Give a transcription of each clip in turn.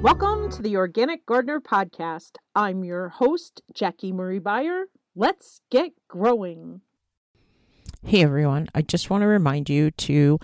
Welcome to the Organic Gardener Podcast. I'm your host, Jackie Marie Beyer. Let's get growing. Hey everyone, I just want to remind you to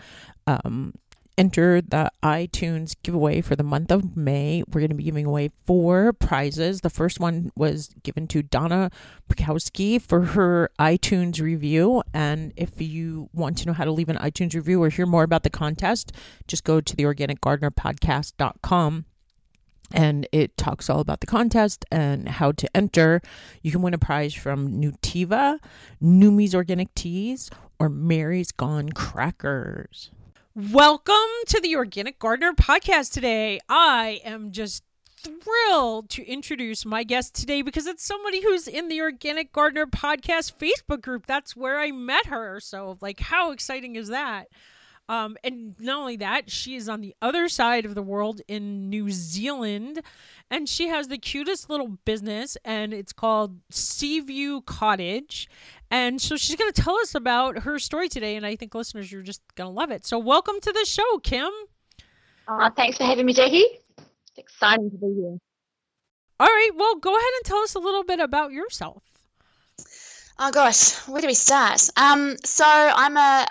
enter the iTunes giveaway for the month of May. We're going to be giving away 4 prizes. The first one was given to Donna Prokowski for her iTunes review. And if you want to know how to leave an iTunes review or hear more about the contest, just go to the organicgardenerpodcast.com. And it talks all about the contest and how to enter. You can win a prize from Nutiva, Numi's Organic Teas, or Mary's Gone Crackers. Welcome to the Organic Gardener Podcast today. I am just thrilled to introduce my guest today because it's somebody who's in the Organic Gardener Podcast Facebook group. That's where I met her. So, how exciting is that? And not only that, she is on the other side of the world in New Zealand, and she has the cutest little business, and it's called Seaview Cottage. And so she's going to tell us about her story today, and I think listeners, you're just going to love it. So welcome to the show, Kim. Thanks for having me, Jackie. It's exciting to be here. All right, well, go ahead and tell us a little bit about yourself. Oh gosh, where do we start? So I'm a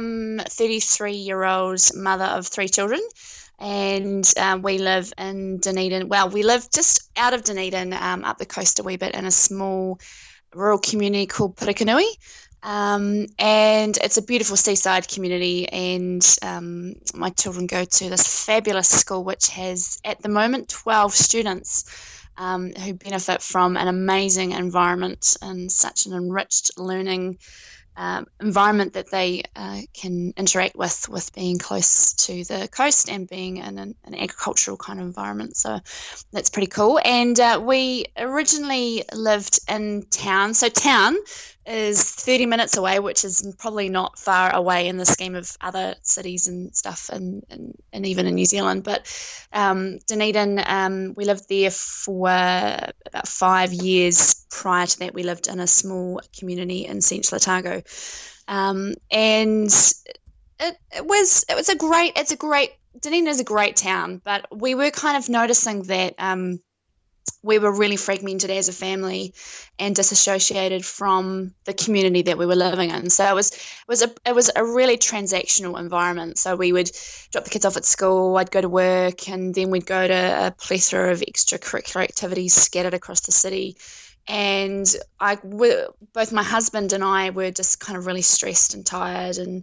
33-year-old mother of 3 children, and we live in Dunedin. Well, we live just out of Dunedin, up the coast a wee bit in a small rural community called Purakanui. And it's a beautiful seaside community, and my children go to this fabulous school which has at the moment 12 students who benefit from an amazing environment and such an enriched learning environment that they can interact with being close to the coast and being in an agricultural kind of environment. So that's pretty cool. And we originally lived in town. So town is 30 minutes away, which is probably not far away in the scheme of other cities and stuff, and even in New Zealand. But Dunedin, we lived there for about 5 years. Prior to that, we lived in a small community in Central Otago, and it was a great. Dunedin is a great town, but we were kind of noticing that we were really fragmented as a family and disassociated from the community that we were living in. So it was a really transactional environment. So we would drop the kids off at school, I'd go to work, and then we'd go to a plethora of extracurricular activities scattered across the city. And both my husband and I were just kind of really stressed and tired, and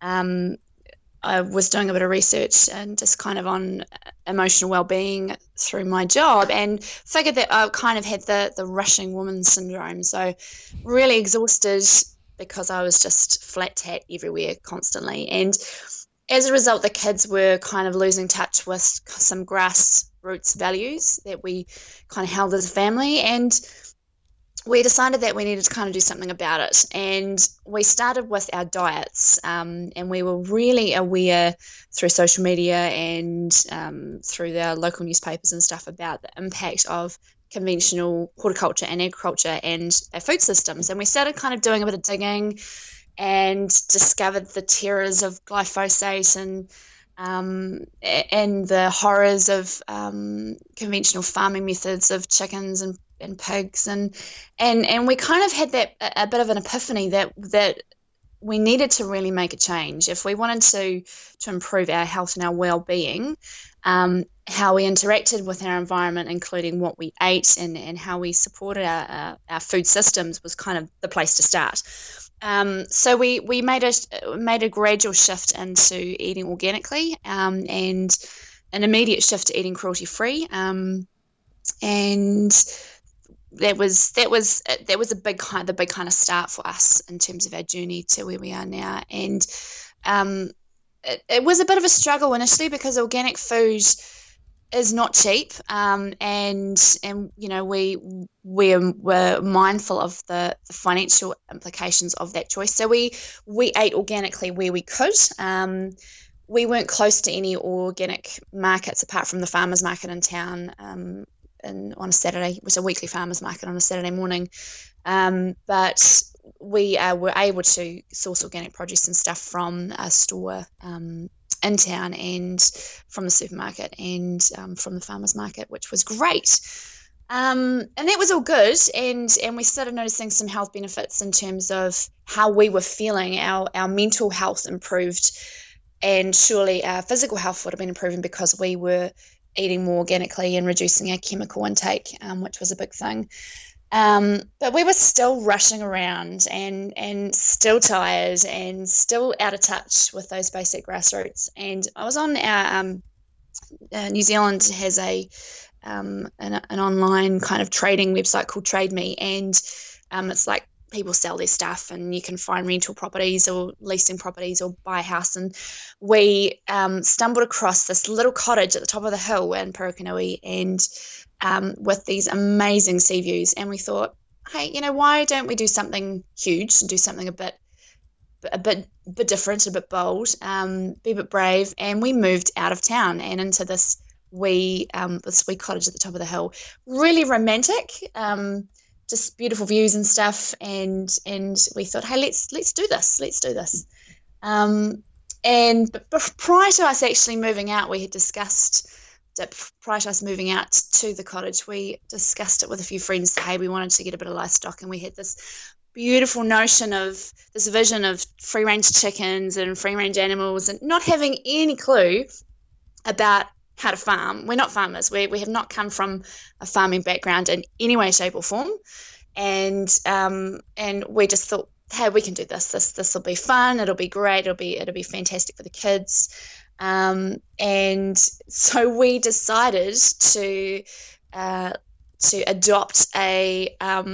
I was doing a bit of research and just kind of on emotional well-being through my job, and figured that I kind of had the rushing woman syndrome. So really exhausted because I was just flat tat everywhere constantly. And as a result, the kids were kind of losing touch with some grassroots values that we kind of held as a family. And we decided that we needed to kind of do something about it. And we started with our diets, and we were really aware through social media and through the local newspapers and stuff about the impact of conventional horticulture and agriculture and our food systems. And we started kind of doing a bit of digging and discovered the terrors of glyphosate and the horrors of conventional farming methods of chickens and pigs, and we kind of had that a bit of an epiphany that we needed to really make a change if we wanted to improve our health and our well-being. How we interacted with our environment, including what we ate and how we supported our food systems, was kind of the place to start. So we made a gradual shift into eating organically, and an immediate shift to eating cruelty-free, and that was the big kind of start for us in terms of our journey to where we are now. And it was a bit of a struggle initially because organic food is not cheap, and you know we were mindful of the financial implications of that choice. So we ate organically where we could. We weren't close to any organic markets apart from the farmers market in town on a Saturday. It was a weekly farmers market on a Saturday morning, but we were able to source organic produce and stuff from a store in town and from the supermarket and from the farmer's market, which was great. And that was all good, and we started noticing some health benefits in terms of how we were feeling. Our mental health improved, and surely our physical health would have been improving because we were eating more organically and reducing our chemical intake, which was a big thing. But we were still rushing around and still tired and still out of touch with those basic grassroots. And I was on our New Zealand has an online kind of trading website called Trade Me, and it's like people sell their stuff and you can find rental properties or leasing properties or buy a house. And we stumbled across this little cottage at the top of the hill in Purakanui, and with these amazing sea views, and we thought, hey, why don't we do something huge and do something a bit different, a bit bold, be a bit brave. And we moved out of town and into this wee cottage at the top of the hill. Really romantic, just beautiful views and stuff. And we thought, hey, let's do this. And prior to us actually moving out, we had discussed that prior to us moving out to the cottage, we discussed it with a few friends. Hey, we wanted to get a bit of livestock, and we had this beautiful notion of this vision of free range chickens and free range animals, and not having any clue about how to farm. We're not farmers. We have not come from a farming background in any way, shape, or form. And we just thought, hey, we can do this. This will be fun. It'll be great. It'll be fantastic for the kids. And so we decided to adopt a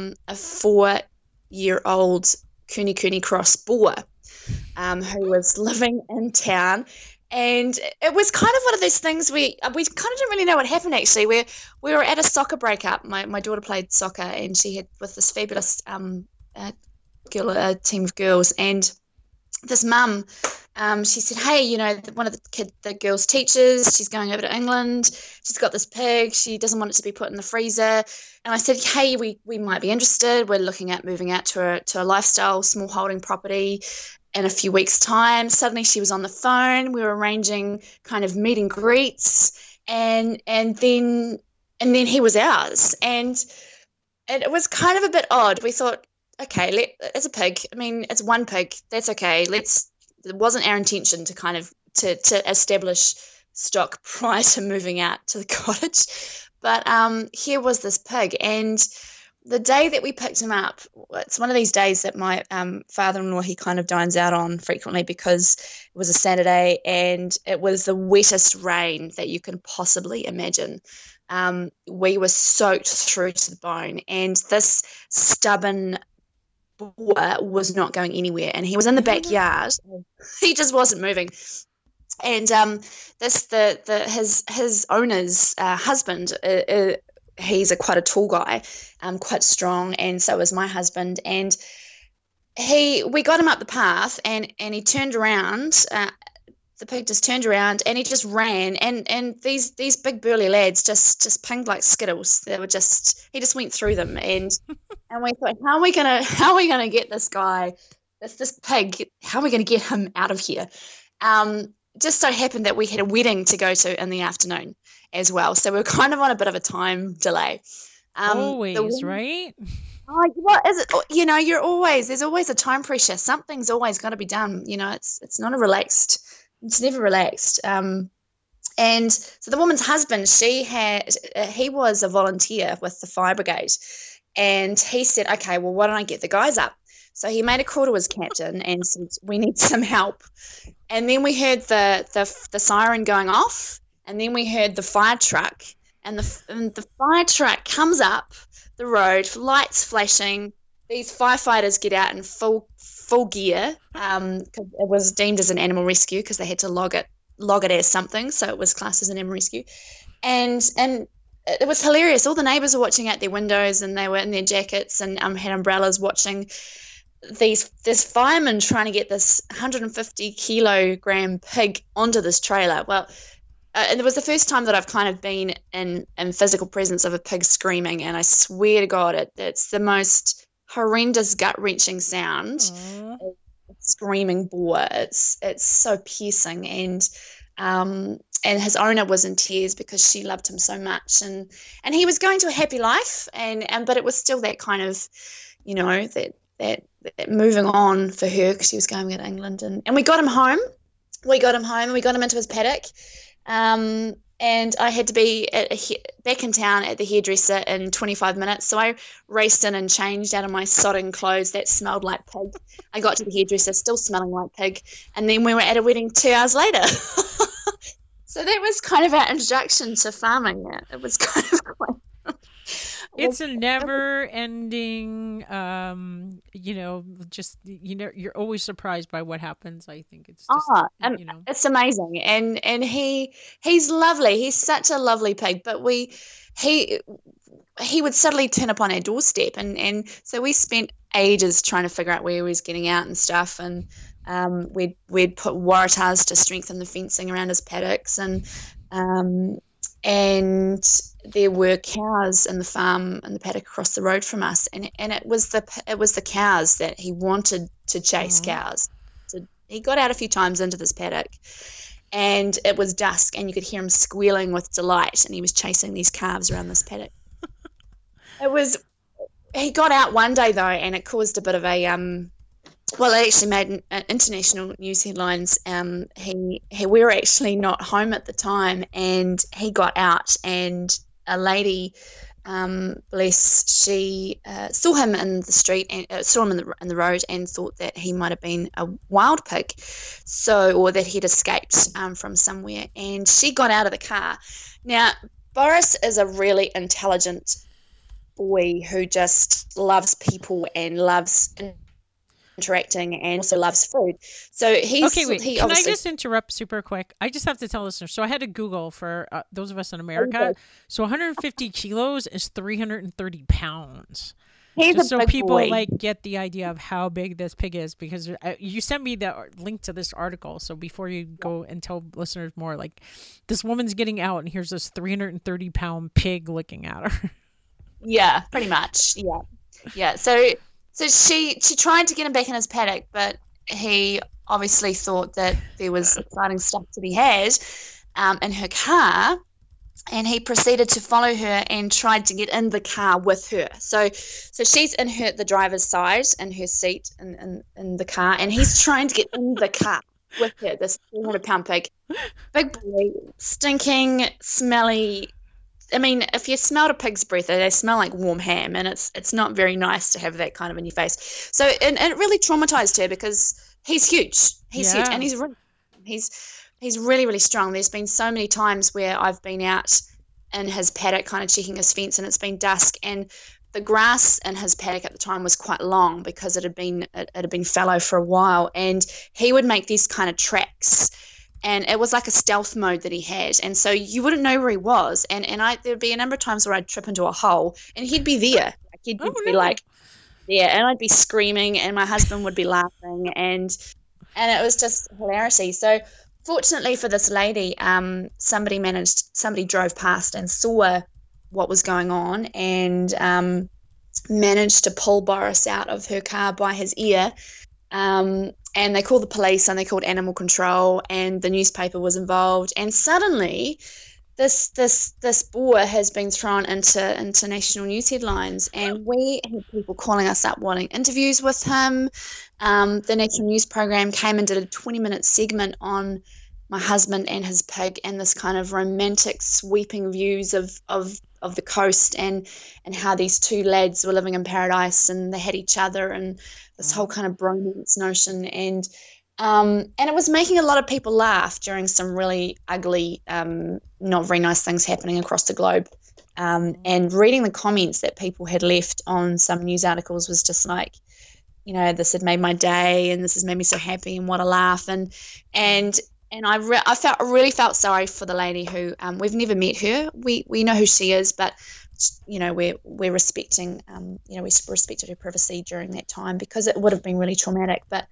4-year-old Kuni cross boar, who was living in town. And it was kind of one of those things we kind of didn't really know what happened, actually. We were at a soccer breakup. My daughter played soccer, and she had with this fabulous team of girls. And this mum, she said, hey, one of the girls' teachers, she's going over to England. She's got this pig. She doesn't want it to be put in the freezer. And I said, hey, we might be interested. We're looking at moving out to a lifestyle small holding property in a few weeks' time. Suddenly she was on the phone. We were arranging kind of meet and greets, and then he was ours. And it was kind of a bit odd. We thought, okay, it's a pig. I mean, it's one pig. That's okay. It wasn't our intention to kind of to establish stock prior to moving out to the cottage. But here was this pig, and the day that we picked him up, it's one of these days that my father-in-law, he kind of dines out on frequently, because it was a Saturday and it was the wettest rain that you can possibly imagine. We were soaked through to the bone, and this stubborn boar was not going anywhere, and he was in the backyard. He just wasn't moving. And his owner's husband, he's quite a tall guy, quite strong, and so is my husband. And we got him up the path, and he turned around. The pig just turned around and he just ran, and these big burly lads just pinged like skittles. He just went through them, and we thought, how are we gonna get this guy, this pig? How are we gonna get him out of here? Just so happened that we had a wedding to go to in the afternoon as well, so we were kind of on a bit of a time delay. Always, right? Oh, what is it? There's always a time pressure. Something's always got to be done. It's not it's never relaxed. And so the woman's husband, he was a volunteer with the fire brigade, and he said, okay, well, why don't I get the guys up? So he made a call to his captain and said, we need some help. And then we heard the siren going off, and then we heard the fire truck, and the fire truck comes up the road, lights flashing. These firefighters get out in full gear. It was deemed as an animal rescue because they had to log it as something, so it was classed as an animal rescue. And it was hilarious. All the neighbours were watching out their windows, and they were in their jackets and had umbrellas watching this fireman trying to get this 150 kilogram pig onto this trailer. Well, and it was the first time that I've kind of been in physical presence of a pig screaming, and I swear to God, it's the most horrendous gut-wrenching sound. screaming boar. It's so piercing, and his owner was in tears because she loved him so much, and he was going to a happy life, and but it was still that kind of, that moving on for her because she was going to England, and we got him home. We got him into his paddock, and I had to be back in town at the hairdresser in 25 minutes. So I raced in and changed out of my sodding clothes that smelled like pig. I got to the hairdresser still smelling like pig, and then we were at a wedding 2 hours later. So that was kind of our introduction to farming. It was kind of quite... It's a never-ending, you're always surprised by what happens. I think it's just, it's amazing, and he's lovely. He's such a lovely pig, but he would suddenly turn up on our doorstep, and so we spent ages trying to figure out where he was getting out and stuff, and we'd put waratahs to strengthen the fencing around his paddocks, and there were cows in the farm and the paddock across the road from us, and it was the cows that he wanted to chase. Cows. So he got out a few times into this paddock, and it was dusk, and you could hear him squealing with delight, and he was chasing these calves around this paddock. He got out one day though, and it caused a bit of a it actually made international news headlines. We were actually not home at the time, and he got out, and a lady, she saw him in the street and saw him in the road, and thought that he might have been a wild pig, or that he'd escaped from somewhere. And she got out of the car. Now, Boris is a really intelligent boy who just loves people and loves interacting, and also loves food. So he's okay. Wait, can I just interrupt super quick? I just have to tell listeners. So I had to Google for those of us in America. Okay. So 150 kilos is 330 pounds. He's just a so big people boy. get the idea of how big this pig is, because you sent me the link to this article. So before you go and tell listeners more, this woman's getting out, and here's this 330-pound pig looking at her. Yeah, pretty much. Yeah. So she tried to get him back in his paddock, but he obviously thought that there was exciting stuff to be had in her car, and he proceeded to follow her and tried to get in the car with her. So she's in the driver's side in her seat in the car, and he's trying to get in the car with her, this 300-pound pig. Big boy, stinking, smelly. I mean, if you smelled a pig's breath, they smell like warm ham, and it's not very nice to have that kind of in your face. So, and it really traumatized her because he's huge. He's huge, and he's really, really strong. There's been so many times where I've been out in his paddock kind of checking his fence, and it's been dusk, and the grass in his paddock at the time was quite long because it had been fallow for a while, and he would make these kind of tracks. And it was like a stealth mode that he had. And so you wouldn't know where he was. And there'd be a number of times where I'd trip into a hole, and he'd be there. He'd be there, and I'd be screaming, and my husband would be laughing, and it was just hilarity. So fortunately for this lady, somebody drove past and saw what was going on, and managed to pull Boris out of her car by his ear. And they called the police, and they called animal control, and the newspaper was involved. And suddenly this boar has been thrown into international news headlines, and we had people calling us up wanting interviews with him. The national news program came and did a 20-minute segment on my husband and his pig, and this kind of romantic sweeping views of the coast, and how these two lads were living in paradise, and they had each other, and this whole kind of bromance notion, and it was making a lot of people laugh during some really ugly, not very nice things happening across the globe. And reading the comments that people had left on some news articles was just like, this had made my day, and this has made me so happy, and what a laugh. And I really felt sorry for the lady who, we've never met her. We know who she is, but we're respecting, we respected her privacy during that time because it would have been really traumatic. But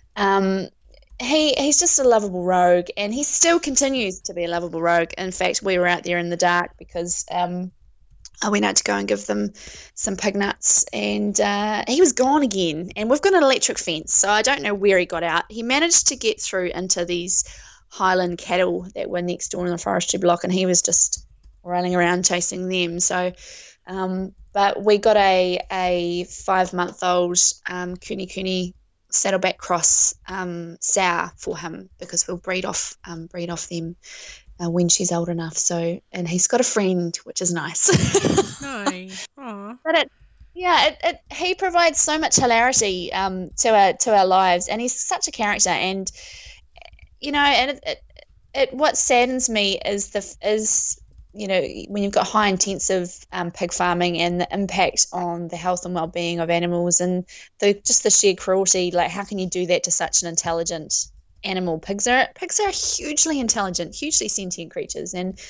he's just a lovable rogue, and he still continues to be a lovable rogue. In fact, we were out there in the dark because I went out to go and give them some pig nuts, and he was gone again. And we've got an electric fence, so I don't know where he got out. He managed to get through into these Highland cattle that were next door in the forestry block, and he was just running around chasing them. So, but we got a 5-month-old Kuni saddleback cross sow for him, because we'll breed off them when she's old enough. So, and he's got a friend, which is nice. Nice. Aw. But he provides so much hilarity to our lives, and he's such a character. And and what saddens me is when you've got high intensive pig farming and the impact on the health and well-being of animals, and the sheer cruelty. Like, how can you do that to such an intelligent animal? Pigs are hugely intelligent, hugely sentient creatures, and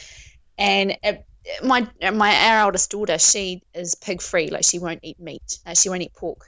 our oldest daughter, she is pig free. Like, she won't eat meat, she won't eat pork,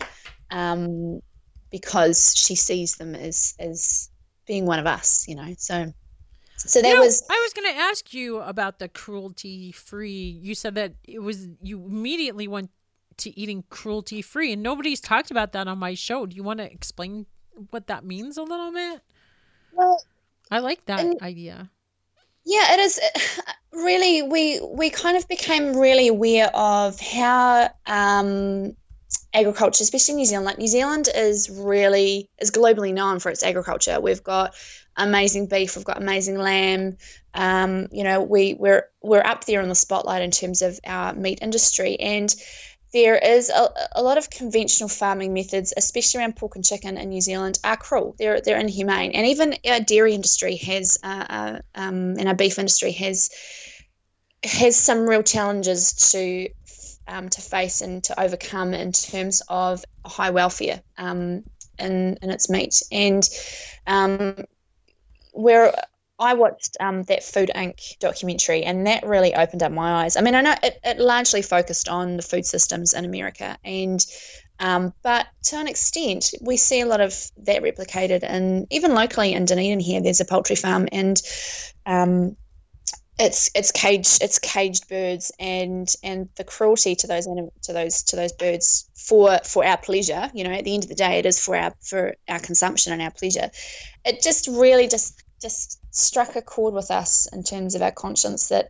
because she sees them as being one of us, so that was. I was going to ask you about the cruelty free. You said that you immediately went to eating cruelty free, and nobody's talked about that on my show. Do you want to explain what that means a little bit? Well, I like that idea. Yeah, it is. Really, we kind of became really aware of how agriculture, especially New Zealand. Like, New Zealand is globally known for its agriculture. We've got amazing beef, we've got amazing lamb. We're up there in the spotlight in terms of our meat industry, and there is a lot of conventional farming methods, especially around pork and chicken in New Zealand, are cruel. They're inhumane, and even our dairy industry and our beef industry has some real challenges to face and to overcome in terms of high welfare in its meat. And where I watched that Food Inc. documentary, and that really opened up my eyes. I mean, I know it largely focused on the food systems in America, and but to an extent, we see a lot of that replicated. And even locally in Dunedin here, there's a poultry farm, and it's caged birds, and the cruelty to those birds for our pleasure. At the end of the day, it is for our consumption and our pleasure. It just really just struck a chord with us in terms of our conscience that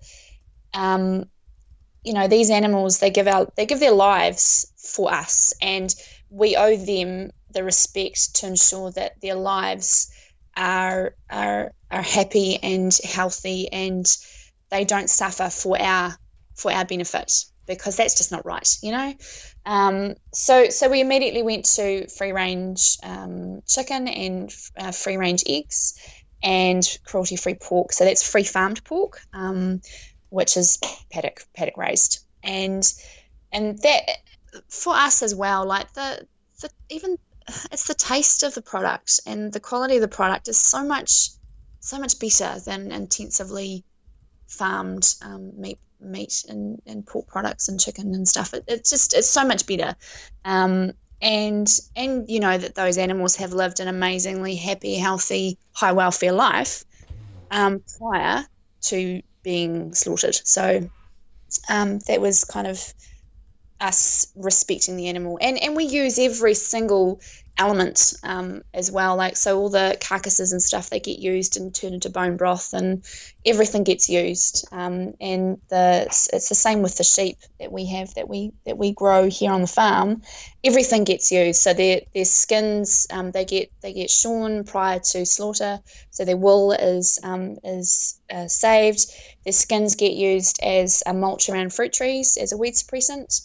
these animals, they give their lives for us, and we owe them the respect to ensure that their lives are happy and healthy, and they don't suffer for our benefit, because that's just not right. So we immediately went to free range chicken and free range eggs, and cruelty-free pork. So that's free farmed pork, which is paddock raised, and that for us as well. Like the even it's the taste of the product, and the quality of the product is so much better than intensively farmed meat and pork products and chicken and stuff. It's so much better. And that those animals have lived an amazingly happy, healthy, high welfare life prior to being slaughtered. So that was kind of us respecting the animal, and we use every single element as well. Like, so all the carcasses and stuff, they get used and turned into bone broth, and everything gets used. And it's the same with the sheep that we have, that we grow here on the farm. Everything gets used. So their skins, they get shorn prior to slaughter, so their wool is saved. Their skins get used as a mulch around fruit trees, as a weed suppressant.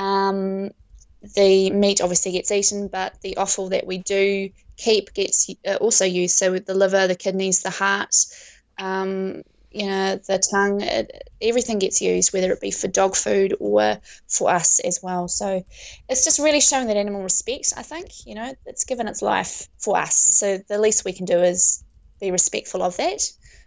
The meat obviously gets eaten, but the offal that we do keep gets also used. So with the liver, the kidneys, the heart, the tongue, everything gets used, whether it be for dog food or for us as well. So it's just really showing that animal respect, I think. It's given its life for us. So the least we can do is be respectful of that.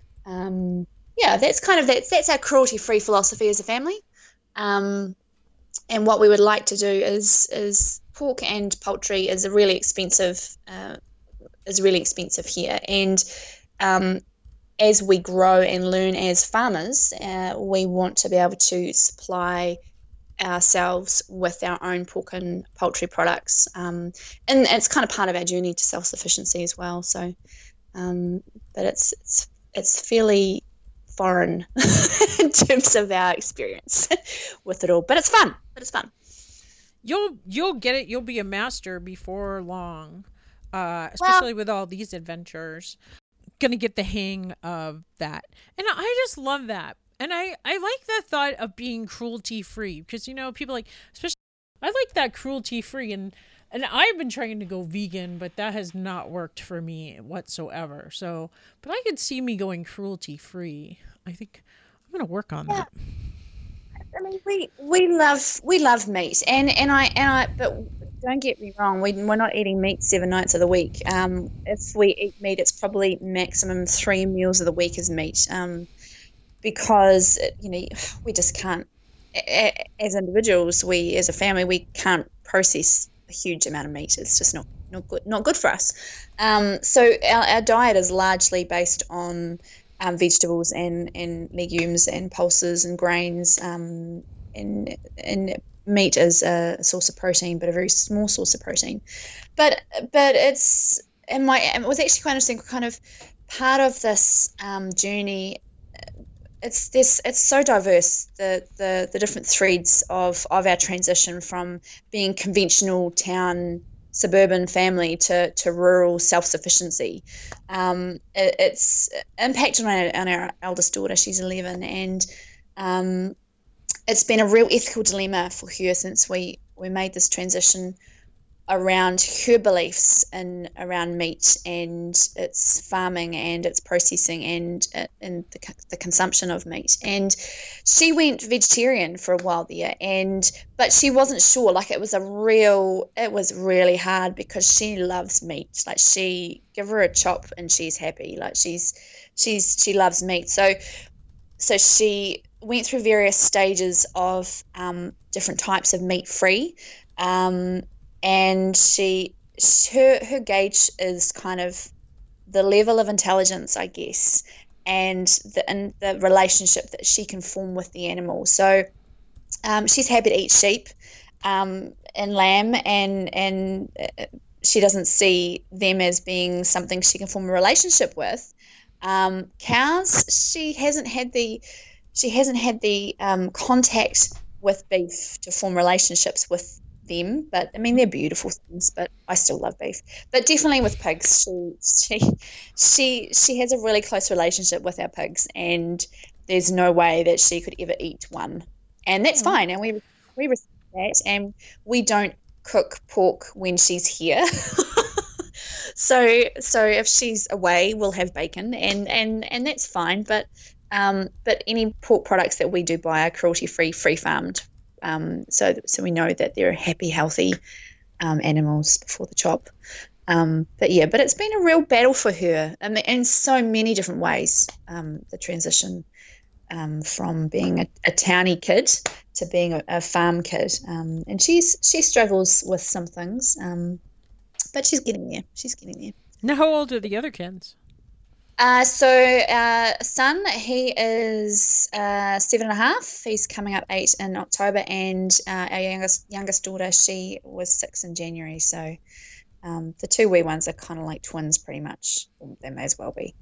That's our cruelty-free philosophy as a family. And what we would like to do is pork and poultry is really expensive here. And as we grow and learn as farmers, we want to be able to supply ourselves with our own pork and poultry products, and it's kind of part of our journey to self-sufficiency as well. So, but it's fairly foreign in terms of our experience with it all. But it's fun. You'll get it. You'll be a master before long, especially with all these adventures. Gonna get the hang of that, and I just love that. And I like the thought of being cruelty free, because people like, especially, I like that cruelty free, and I've been trying to go vegan, but that has not worked for me whatsoever. So, but I could see me going cruelty free. I think I'm gonna work on that. I mean, we love meat, and I but don't get me wrong, we're not eating meat 7 nights of the week. If we eat meat, it's probably maximum 3 meals of the week is meat. Because we just can't, as individuals, we as a family, we can't process a huge amount of meat. It's just not good for us. So our diet is largely based on vegetables and legumes and pulses and grains, and meat is a source of protein, but a very small source of protein. But it's it was actually quite interesting. Kind of part of this journey. It's so diverse, the different threads of our transition from being conventional town suburban family to rural self-sufficiency. It's impacted on our eldest daughter. She's 11, and it's been a real ethical dilemma for her since we made this transition around her beliefs and around meat and its farming and its processing and the consumption of meat. And she went vegetarian for a while there, but she wasn't sure. Like, it was really hard because she loves meat. Like, give her a chop and she's happy. Like, she loves meat. So she went through various stages of different types of meat free. And her gauge is kind of the level of intelligence, I guess, and the relationship that she can form with the animal. So she's happy to eat sheep and lamb, and she doesn't see them as being something she can form a relationship with. Cows, she hasn't had the contact with beef to form relationships with them, but I mean, they're beautiful things, but I still love beef. But definitely with pigs, she has a really close relationship with our pigs, and there's no way that she could ever eat one, and that's fine, and we respect that, and we don't cook pork when she's here. so if she's away, we'll have bacon, and that's fine, but any pork products that we do buy are cruelty free, free farmed. So we know that they're happy, healthy animals before the chop. But it's been a real battle for her, in so many different ways. The transition from being a towny kid to being a farm kid, and she struggles with some things, but she's getting there. Now, how old are the other kids? So our son, he is 7.5. He's coming up 8 in October, and our youngest daughter, she was 6 in January. So the 2 wee ones are kind of like twins, pretty much. They may as well be.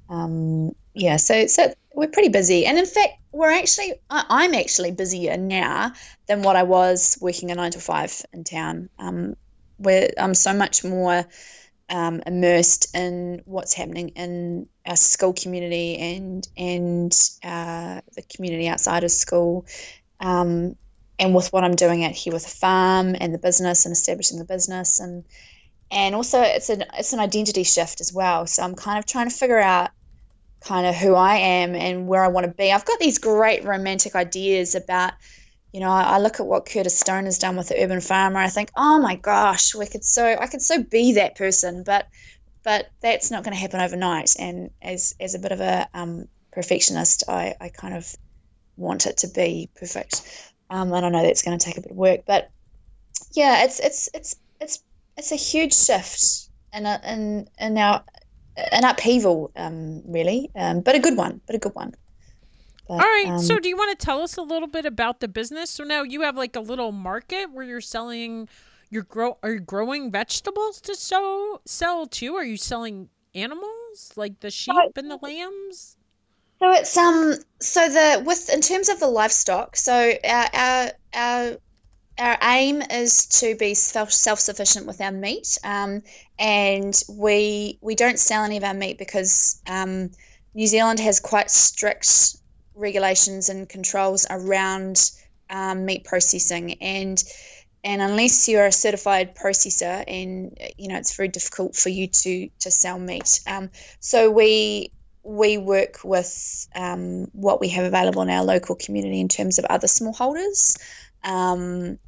So we're pretty busy, and in fact, I'm actually busier now than what I was working a 9 to 5 in town. Where I'm so much more immersed in what's happening in our school community and the community outside of school, and with what I'm doing out here with the farm and the business and establishing the business, and also it's an identity shift as well. So I'm kind of trying to figure out kind of who I am and where I want to be. I've got these great romantic ideas about, I look at what Curtis Stone has done with the Urban Farmer. I think, oh my gosh, I could so be that person, but that's not going to happen overnight. And as a bit of a perfectionist, I kind of want it to be perfect. And I know that's going to take a bit of work, but yeah, it's a huge shift and an upheaval, really, but a good one. But, All right. So do you want to tell us a little bit about the business? So now you have like a little market where you're selling are you growing vegetables to sell too? Are you selling animals like the sheep and the lambs? So it's in terms of the livestock, so our aim is to be self-sufficient with our meat, and we don't sell any of our meat because New Zealand has quite strict regulations and controls around meat processing, and unless you're a certified processor, and it's very difficult for you to sell meat. So we work with what we have available in our local community in terms of other smallholders, and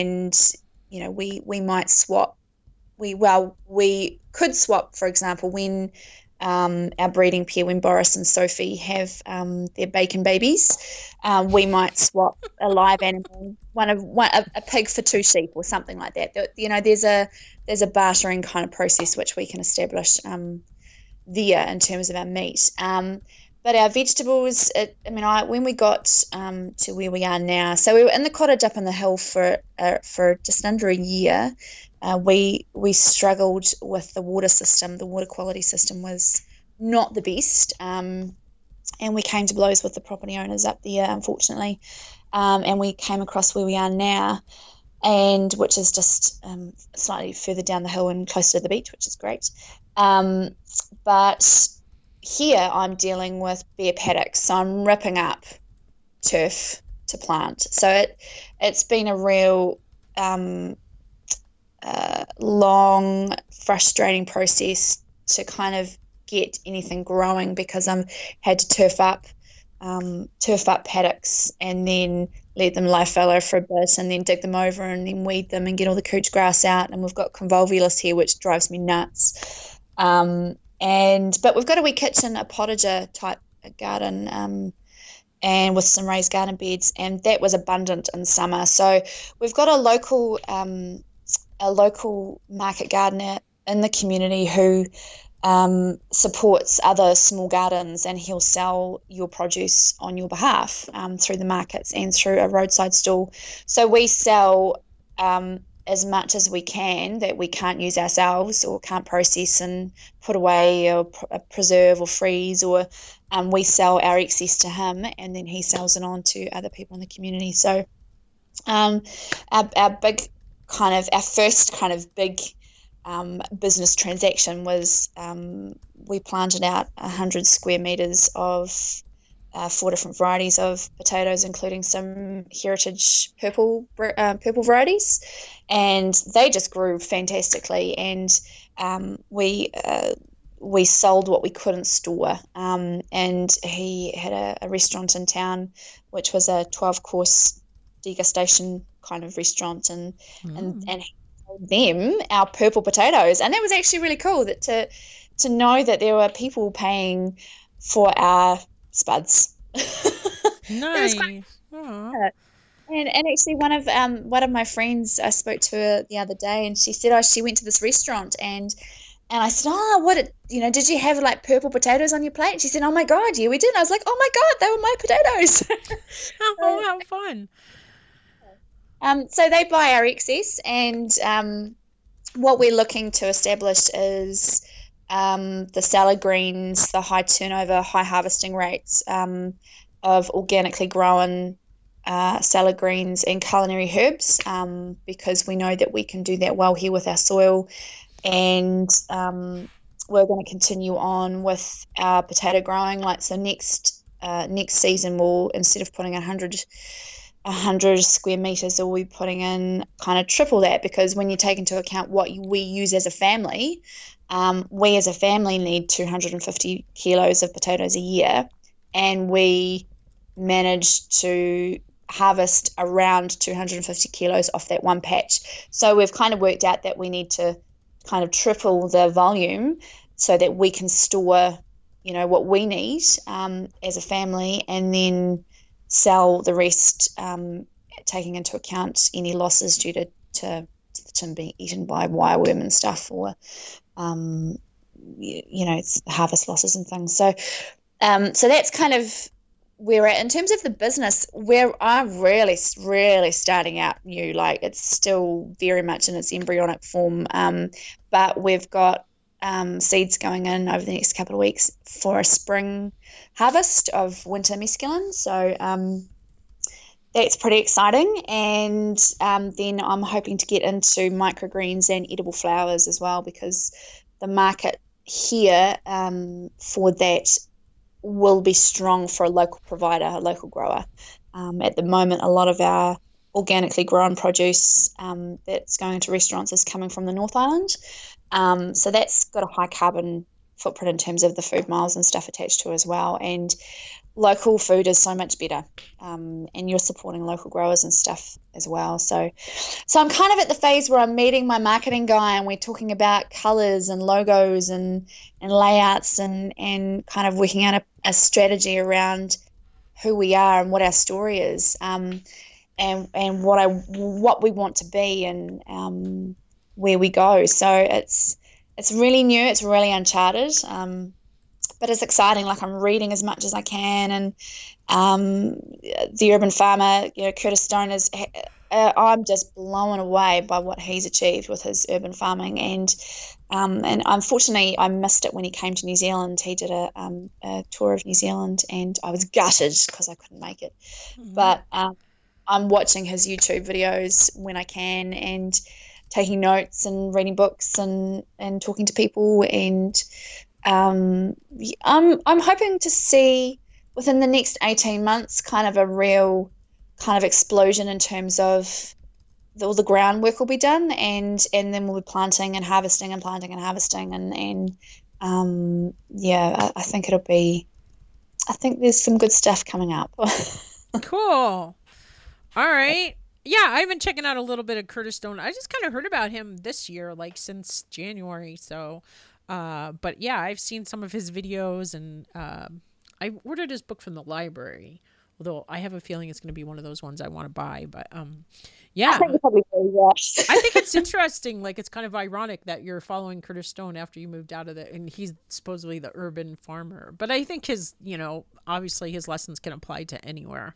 we might swap. We could swap, for example, when our breeding pair, when Boris and Sophie have their bacon babies, we might swap a live animal, a pig for 2 sheep or something like that. There's a bartering kind of process which we can establish there in terms of our meat. But our vegetables, when we got to where we are now, so we were in the cottage up on the hill for just under a year. We struggled with the water system. The water quality system was not the best, and we came to blows with the property owners up there, unfortunately. And we came across where we are now, and which is just slightly further down the hill and closer to the beach, which is great. But here I'm dealing with bare paddocks, so I'm ripping up turf to plant. So it's been a real long, frustrating process to kind of get anything growing, because I've had to turf up paddocks and then let them lie fallow for a bit and then dig them over and then weed them and get all the couch grass out. And we've got convolvulus here, which drives me nuts. But we've got a wee kitchen, a potager type garden, and with some raised garden beds, and that was abundant in summer. So we've got a local market gardener in the community who supports other small gardens, and he'll sell your produce on your behalf through the markets and through a roadside stall. So we sell as much as we can that we can't use ourselves or can't process and put away or preserve or freeze, or we sell our excess to him, and then he sells it on to other people in the community. So our first kind of big business transaction was we planted out 100 square meters of 4 different varieties of potatoes, including some heritage purple varieties, and they just grew fantastically. And we sold what we couldn't store. And he had a restaurant in town, which was a 12-course degustation kind of restaurant, and he sold them our purple potatoes, and that was actually really cool to know that there were people paying for our spuds. Nice. And actually one of my friends, I spoke to her the other day, and she said, she went to this restaurant, and I said, did you have like purple potatoes on your plate? And she said, oh my God, yeah, we did. And I was like, oh my God, they were my potatoes. Oh, how fun. So they buy our excess, and what we're looking to establish is the salad greens, the high turnover, high harvesting rates of organically grown salad greens and culinary herbs, because we know that we can do that well here with our soil. And we're going to continue on with our potato growing. So next season, we'll, instead of putting 100 square meters, we'll be putting in kind of triple that, because when you take into account what we use as a family, we as a family need 250 kilos of potatoes a year, and we managed to harvest around 250 kilos off that one patch. So we've kind of worked out that we need to kind of triple the volume so that we can store, what we need as a family, and then sell the rest, taking into account any losses due to the tin being eaten by wireworm and stuff, or harvest losses and things. So that's kind of we're at in terms of the business, I'm really, really starting out new. Like it's still very much in its embryonic form, but we've got seeds going in over the next couple of weeks for a spring harvest of winter mesclun. So that's pretty exciting. And then I'm hoping to get into microgreens and edible flowers as well, because the market here for that will be strong for a local provider, a local grower. At the moment, a lot of our organically grown produce that's going into restaurants is coming from the North Island. So that's got a high carbon footprint in terms of the food miles and stuff attached to it as well. And local food is so much better, and you're supporting local growers and stuff as well. So I'm kind of at the phase where I'm meeting my marketing guy, and we're talking about colours and logos and layouts and kind of working out a strategy around who we are and what our story is, and what we want to be and where we go. So it's really new, it's really uncharted. But it's exciting. Like I'm reading as much as I can, and the urban farmer, Curtis Stone is. I'm just blown away by what he's achieved with his urban farming, and unfortunately I missed it when he came to New Zealand. He did a tour of New Zealand, and I was gutted because I couldn't make it. Mm-hmm. But I'm watching his YouTube videos when I can, and taking notes and reading books and talking to people, and I'm hoping to see within the next 18 months kind of a real kind of explosion in terms of all the groundwork will be done, and then we'll be planting and harvesting and planting and harvesting, and I think there's some good stuff coming up. Cool. All right. Yeah, I've been checking out a little bit of Curtis Stone. I just kind of heard about him this year, like since January. So, but yeah, I've seen some of his videos, and I ordered his book from the library. Although I have a feeling it's going to be one of those ones I want to buy. But yeah, I think you probably do, yeah. I think it's interesting. Like it's kind of ironic that you're following Curtis Stone after you moved out of and he's supposedly the urban farmer. But I think his, obviously his lessons can apply to anywhere.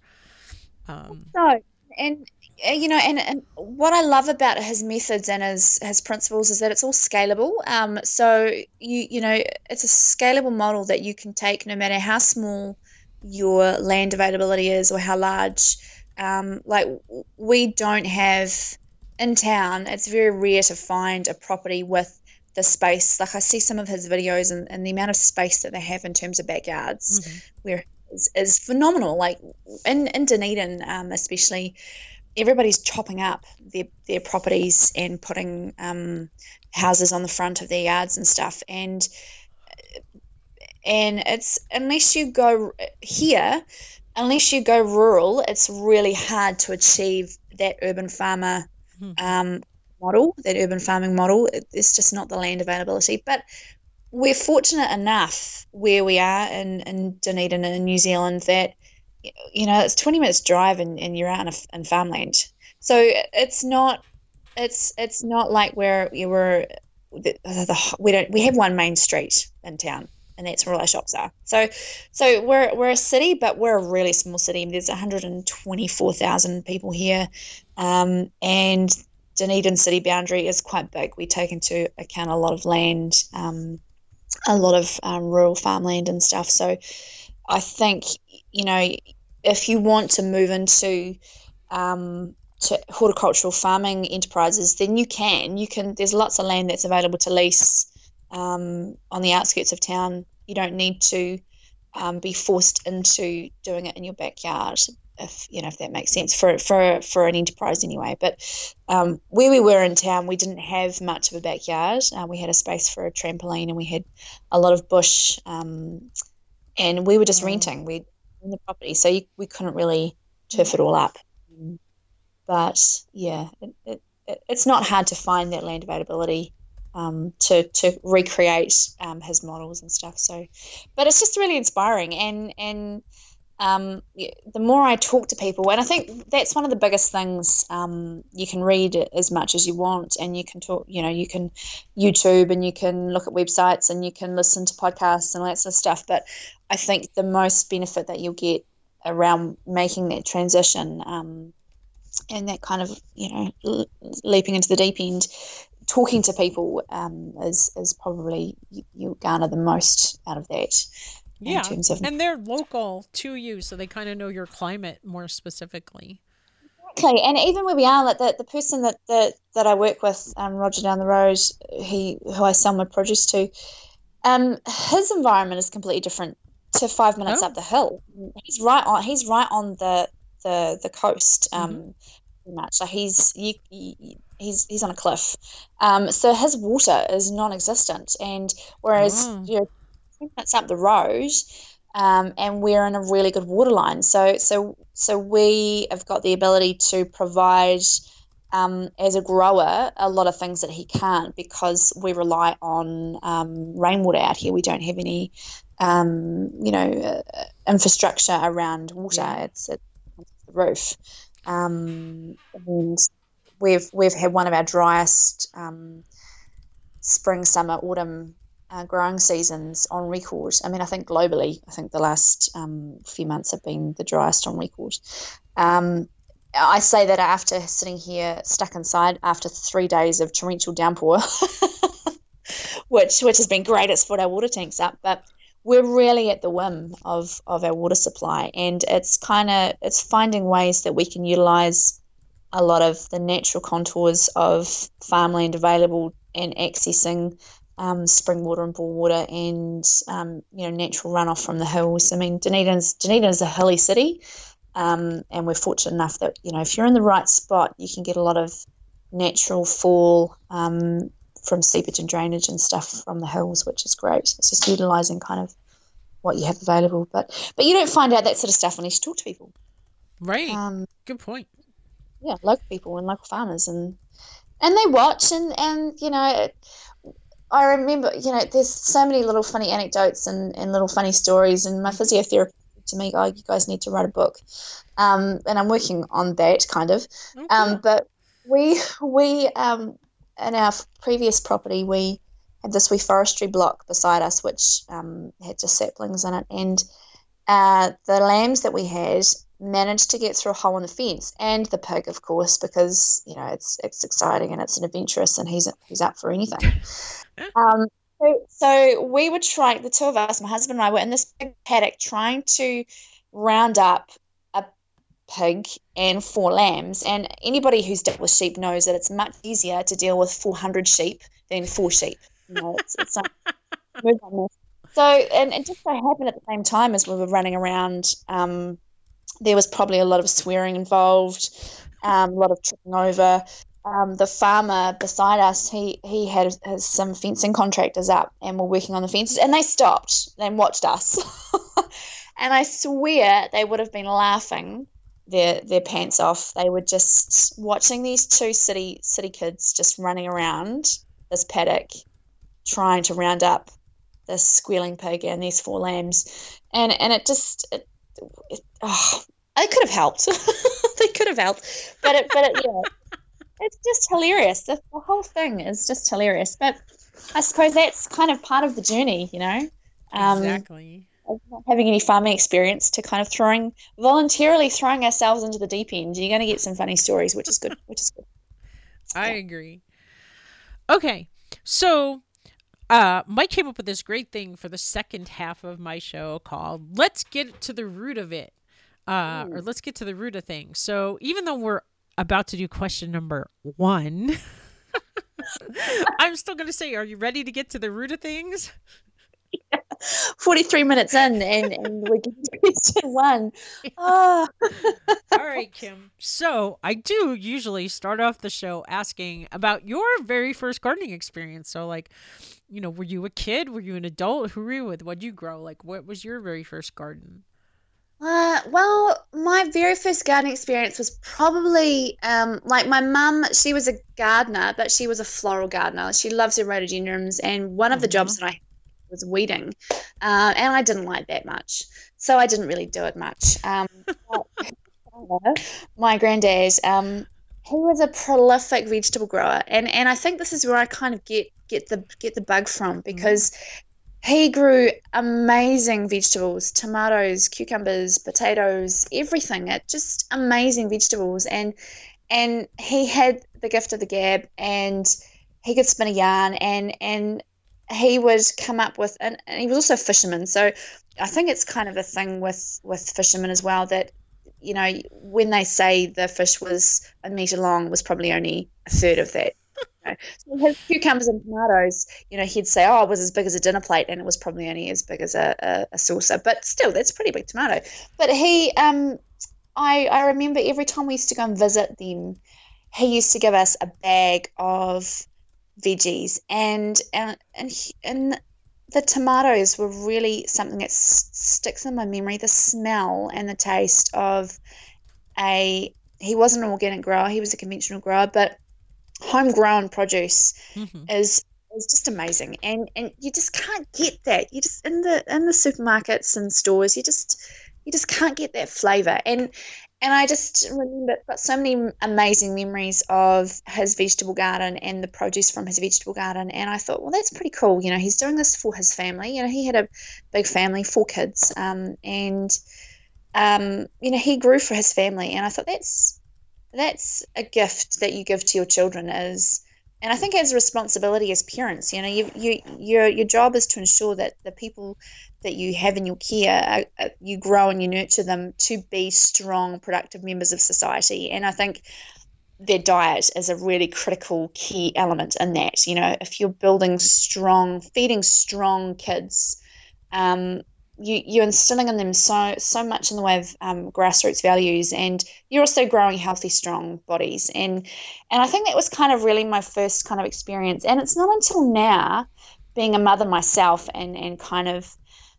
And what I love about his methods and his principles is that it's all scalable. So it's a scalable model that you can take no matter how small your land availability is or how large. Like we don't have in town. It's very rare to find a property with the space. Like I see some of his videos and the amount of space that they have in terms of backyards, mm-hmm. where is phenomenal. Like in Dunedin, especially, everybody's chopping up their properties and putting houses on the front of their yards and stuff. And it's unless you go rural, it's really hard to achieve that urban farmer model, that urban farming model. It's just not the land availability. But we're fortunate enough where we are in Dunedin and in New Zealand that it's 20 minutes drive and you're out in farmland. So it's not like we have one main street in town, and that's where all our shops are. So we're a city, but we're a really small city. There's 124,000 people here, and Dunedin city boundary is quite big. We take into account a lot of land, a lot of rural farmland and stuff. So I think, if you want to move into to horticultural farming enterprises, then you can. There's lots of land that's available to lease on the outskirts of town. You don't need to be forced into doing it in your backyard, if that makes sense for an enterprise anyway. But where we were in town, we didn't have much of a backyard. We had a space for a trampoline, and we had a lot of bush, and we were just renting. We in the property, so we couldn't really turf it all up. But yeah, it's not hard to find that land availability to recreate his models and stuff. So, but it's just really inspiring, and the more I talk to people, and I think that's one of the biggest things. You can read as much as you want, and you can talk. You can YouTube, and you can look at websites, and you can listen to podcasts and all that sort of stuff. But I think the most benefit that you'll get around making that transition, and that kind of, leaping into the deep end, talking to people is probably you'll garner the most out of that. Yeah, in terms of, and they're local to you, so they kind of know your climate more specifically. exactly. And even where we are, like the person that I work with, Roger down the road, who I sell my produce to, his environment is completely different to 5 minutes up the hill. He's right on the coast, pretty much. Like he's on a cliff, so his water is non-existent. And whereas 10 minutes up the road, and we're in a really good water line, so we have got the ability to provide, as a grower, a lot of things that he can't, because we rely on rainwater out here. We don't have any infrastructure around water. It's the roof, and we've had one of our driest spring, summer, autumn growing seasons on record. I mean, I think globally, the last few months have been the driest on record. I say that after sitting here stuck inside after 3 days of torrential downpour, which has been great. It's filled our water tanks up, but we're really at the whim of our water supply, and it's finding ways that we can utilize a lot of the natural contours of farmland available and accessing spring water and bore water, and natural runoff from the hills. I mean, Dunedin is a hilly city, and we're fortunate enough that if you're in the right spot, you can get a lot of natural fall from seepage and drainage and stuff from the hills, which is great. It's just utilising kind of what you have available, but you don't find out that sort of stuff unless you talk to people. Right. Good point. Yeah, local people and local farmers, and they watch, and I remember, there's so many little funny anecdotes and little funny stories, and my physiotherapist said to me, "Oh, you guys need to write a book," and I'm working on that kind of. Okay. But we in our previous property, we had this wee forestry block beside us, which had just saplings in it, and the lambs that we had managed to get through a hole in the fence, and the pig, of course, because it's exciting and it's an adventurous, and he's up for anything. So we were trying, the two of us, my husband and I, were in this big paddock trying to round up a pig and 4 lambs. And anybody who's dealt with sheep knows that it's much easier to deal with 400 sheep than 4 sheep. It's like, so, and it just so happened at the same time as we were running around, there was probably a lot of swearing involved, a lot of tripping over. The farmer beside us, he had some fencing contractors up and were working on the fences, and they stopped and watched us. And I swear they would have been laughing their pants off. They were just watching these 2 city kids just running around this paddock trying to round up this squealing pig and these 4 lambs, and it could have helped. They could have helped, but it's just hilarious. The whole thing is just hilarious. But I suppose that's kind of part of the journey, Exactly. Of not having any farming experience, to kind of voluntarily throwing ourselves into the deep end. You're going to get some funny stories, which is good. I agree. Okay, so Mike came up with this great thing for the second half of my show called "Let's Get to the Root of It," or "Let's Get to the Root of Things." So even though we're about to do question number 1, I'm still going to say, are you ready to get to the root of things? 43 minutes in, and we get to question 1. Oh. All right, Kim. So I do usually start off the show asking about your very first gardening experience. So, were you a kid? Were you an adult? Who were you with? What'd you grow? What was your very first garden? Well, my very first gardening experience was probably my mum. She was a gardener, but she was a floral gardener. She loves her rhododendrons, and one of the jobs that I had was weeding, and I didn't like that much, so I didn't really do it much. My granddad, he was a prolific vegetable grower, and I think this is where I kind of get the bug from, because He grew amazing vegetables, tomatoes, cucumbers, potatoes, everything. It just amazing vegetables. And he had the gift of the gab, and he could spin a yarn, and he would come up with, and he was also a fisherman. So I think it's kind of a thing with fishermen as well, that when they say the fish was a meter long, it was probably only a third of that. So his cucumbers and tomatoes, he'd say, oh, it was as big as a dinner plate, and it was probably only as big as a saucer, but still, that's a pretty big tomato. But I remember every time we used to go and visit them, he used to give us a bag of veggies, and the tomatoes were really something that sticks in my memory. The smell and the taste of he wasn't an organic grower, he was a conventional grower, but homegrown produce is just amazing, and you just can't get that. You just in the supermarkets and stores, you just can't get that flavor. And I just remember, got so many amazing memories of his vegetable garden and the produce from his vegetable garden. And I thought, well, that's pretty cool. He's doing this for his family. He had a big family, 4 kids, and he grew for his family. And I thought that's a gift that you give to your children. And I think as a responsibility as parents, your job is to ensure that the people that you have in your care, you grow and you nurture them to be strong, productive members of society. And I think their diet is a really critical key element in that. If you're feeding strong kids, you're instilling in them so much in the way of grassroots values, and you're also growing healthy, strong bodies. And I think that was kind of really my first kind of experience. And it's not until now, being a mother myself, and kind of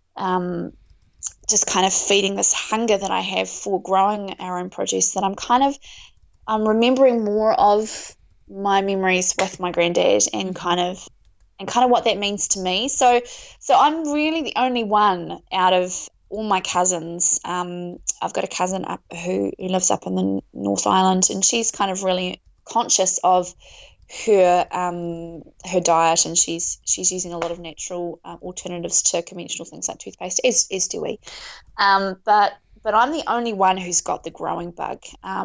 just kind of feeding this hunger that I have for growing our own produce, that I'm remembering more of my memories with my granddad, and kind of what that means to me. So I'm really the only one out of all my cousins. I've got a cousin up who lives up in the North Island, and she's kind of really conscious of her diet, and she's using a lot of natural alternatives to conventional things like toothpaste, as do we. But I'm the only one who's got the growing bug.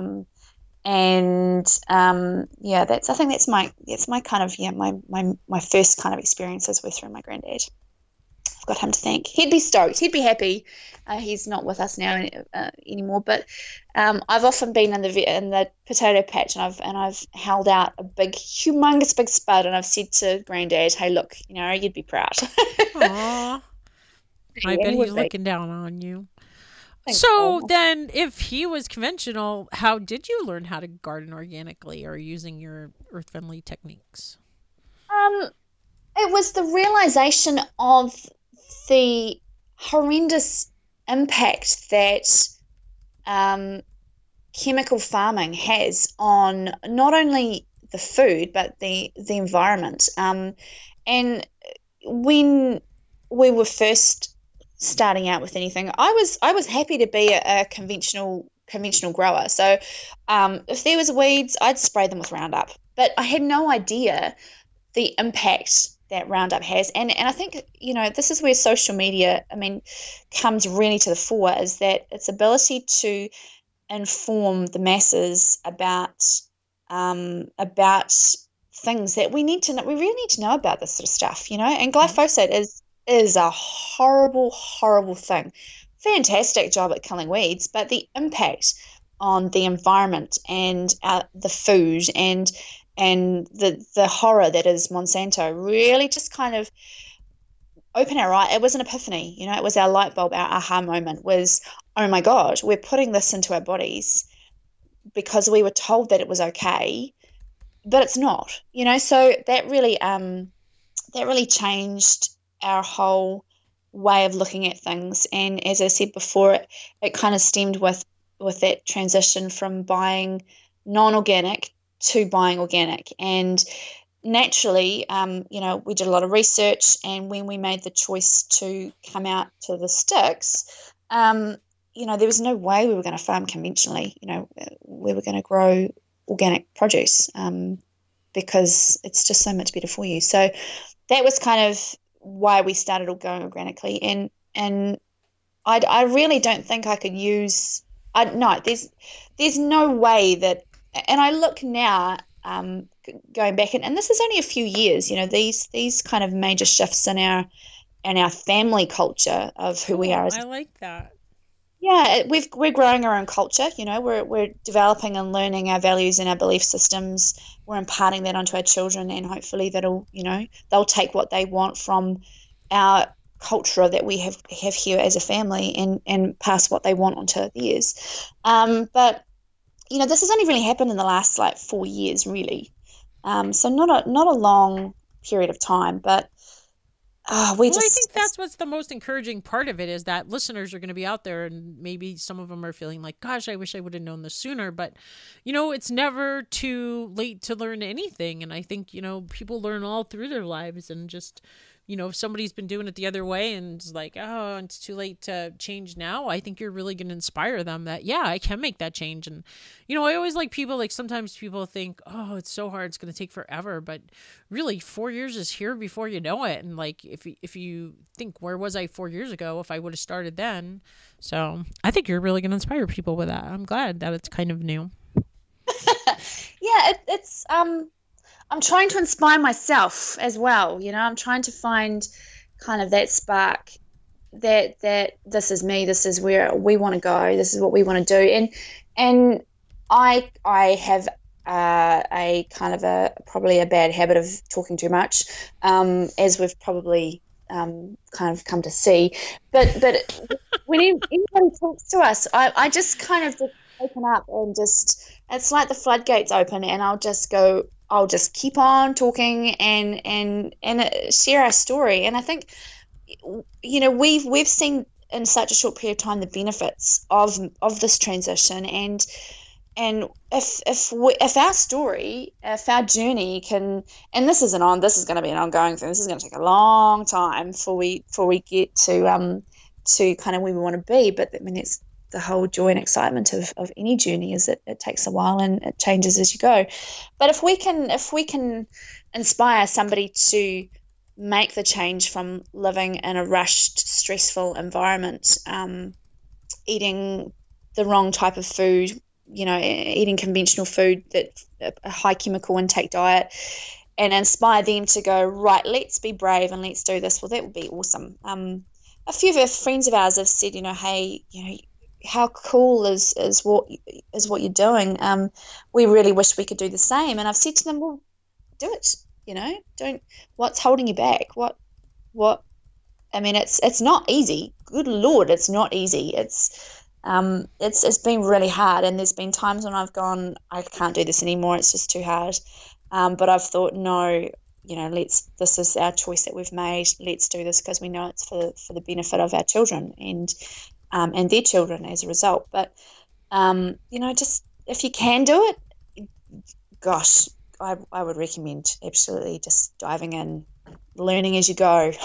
I think that's my kind of my first kind of experiences with through my granddad. I've got him to thank. He'd be stoked. He'd be happy. He's not with us now anymore. But I've often been in the potato patch, and I've held out a humongous big spud, and I've said to Granddad, "Hey, look, you'd be proud." Aww. I bet he's looking down on you. So then, if he was conventional, how did you learn how to garden organically or using your earth-friendly techniques? It was the realization of the horrendous impact that chemical farming has on not only the food but the environment. And when we were first starting out with anything, I was happy to be a conventional grower. So if there was weeds, I'd spray them with Roundup. But I had no idea the impact that Roundup has. And I think, this is where social media, comes really to the fore, is that its ability to inform the masses about things that we really need to know about this sort of stuff, and glyphosate is a horrible, horrible thing. Fantastic job at killing weeds, but the impact on the environment and the food and the horror that is Monsanto really just kind of opened our eye. It was an epiphany, it was our light bulb, our aha moment was, oh my God, we're putting this into our bodies because we were told that it was okay, but it's not, so that really changed our whole way of looking at things. And as I said before, it kind of stemmed with that transition from buying non-organic to buying organic. And naturally, we did a lot of research, and when we made the choice to come out to the sticks, there was no way we were going to farm conventionally. We were going to grow organic produce because it's just so much better for you. So that was kind of why we started all going organically, and I really don't think I could use. No, there's no way that. And I look now, going back, and this is only a few years. These kind of major shifts in our family culture of who we are. I like that. Yeah, we're growing our own culture. We're developing and learning our values and our belief systems. We're imparting that onto our children, and hopefully they'll take what they want from our culture that we have here as a family, and pass what they want onto theirs. But this has only really happened in the last 4 years, really. So not a long period of time, but I think that's what's the most encouraging part of it, is that listeners are going to be out there, and maybe some of them are feeling like, gosh, I wish I would have known this sooner. But, it's never too late to learn anything. And I think, people learn all through their lives, and just, if somebody's been doing it the other way and it's like, oh, it's too late to change now, I think you're really going to inspire them that, yeah, I can make that change. And, I always like people, sometimes people think, oh, it's so hard, it's going to take forever. But really, 4 years is here before you know it. And if you think, where was I 4 years ago if I would have started then? So I think you're really going to inspire people with that. I'm glad that it's kind of new. Yeah, it's I'm trying to inspire myself as well. I'm trying to find kind of that spark that this is me, this is where we want to go, this is what we want to do. And I have a kind of probably a bad habit of talking too much, as we've probably kind of come to see. But when anybody talks to us, I just kind of just open up, and just, it's like the floodgates open, and I'll just keep on talking and share our story. And I think, we've seen in such a short period of time the benefits of this transition, and if our story, if our journey can, and this is going to be an ongoing thing. This is going to take a long time before we get to kind of where we want to be. But I mean, it's the whole joy and excitement of any journey, is that it takes a while and it changes as you go. But if we can inspire somebody to make the change from living in a rushed, stressful environment, eating the wrong type of food, eating conventional food, that a high chemical intake diet, and inspire them to go, right, let's be brave and let's do this, well, that would be awesome. A few of our friends of ours have said, hey, how cool is what you're doing? We really wish we could do the same. And I've said to them, well, do it. Don't. What's holding you back? What? I mean, it's not easy. Good Lord, it's not easy. It's been really hard, and there's been times when I've gone, I can't do this anymore. It's just too hard. But I've thought, no, this is our choice that we've made. Let's do this, because we know it's for the benefit of our children and their children as a result. But just if you can do it, gosh, I would recommend absolutely just diving in, learning as you go.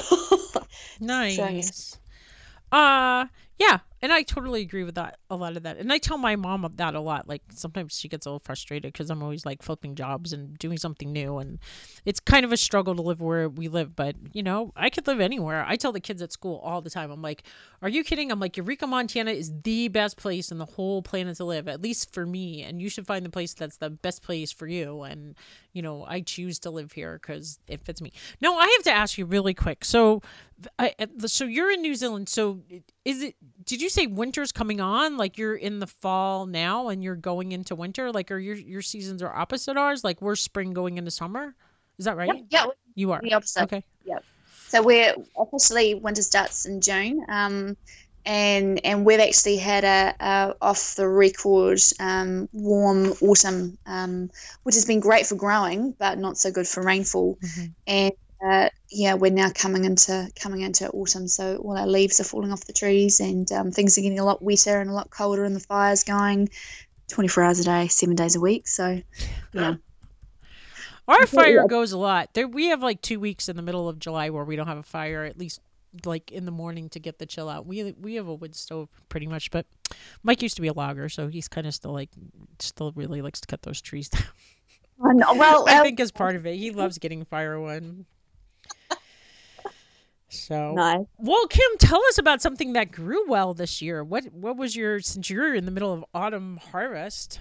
Nice. Yeah, and I totally agree with that, a lot of that. And I tell my mom that a lot. Sometimes she gets a little frustrated because I'm always flipping jobs and doing something new, and it's kind of a struggle to live where we live. But I could live anywhere. I tell the kids at school all the time, I'm like, are you kidding? I'm like, Eureka, Montana is the best place in the whole planet to live, at least for me, and you should find the place that's the best place for you. And I choose to live here because it fits me. No, I have to ask you really quick. So you're in New Zealand. So did you say winter's coming on? You're in the fall now and you're going into winter? Are your seasons are opposite ours? We're spring going into summer? Is that right? Yeah. You are? The opposite. Okay. Yep. So we're officially, winter starts in June. And we've actually had a off the record warm autumn, which has been great for growing, but not so good for rainfall. Mm-hmm. And we're now coming into autumn, so all our leaves are falling off the trees, and things are getting a lot wetter and a lot colder, and the fire's going 24 hours a day, 7 days a week. So, yeah. Our fire goes a lot. We have 2 weeks in the middle of July where we don't have a fire, at least in the morning to get the chill out. We have a wood stove pretty much, but Mike used to be a logger, so he's kind of still really likes to cut those trees down. Well, I think as part of it, he loves getting firewood. So, Nice. well, Kim, tell us about something that grew well this year. What was your, since you're in the middle of autumn harvest?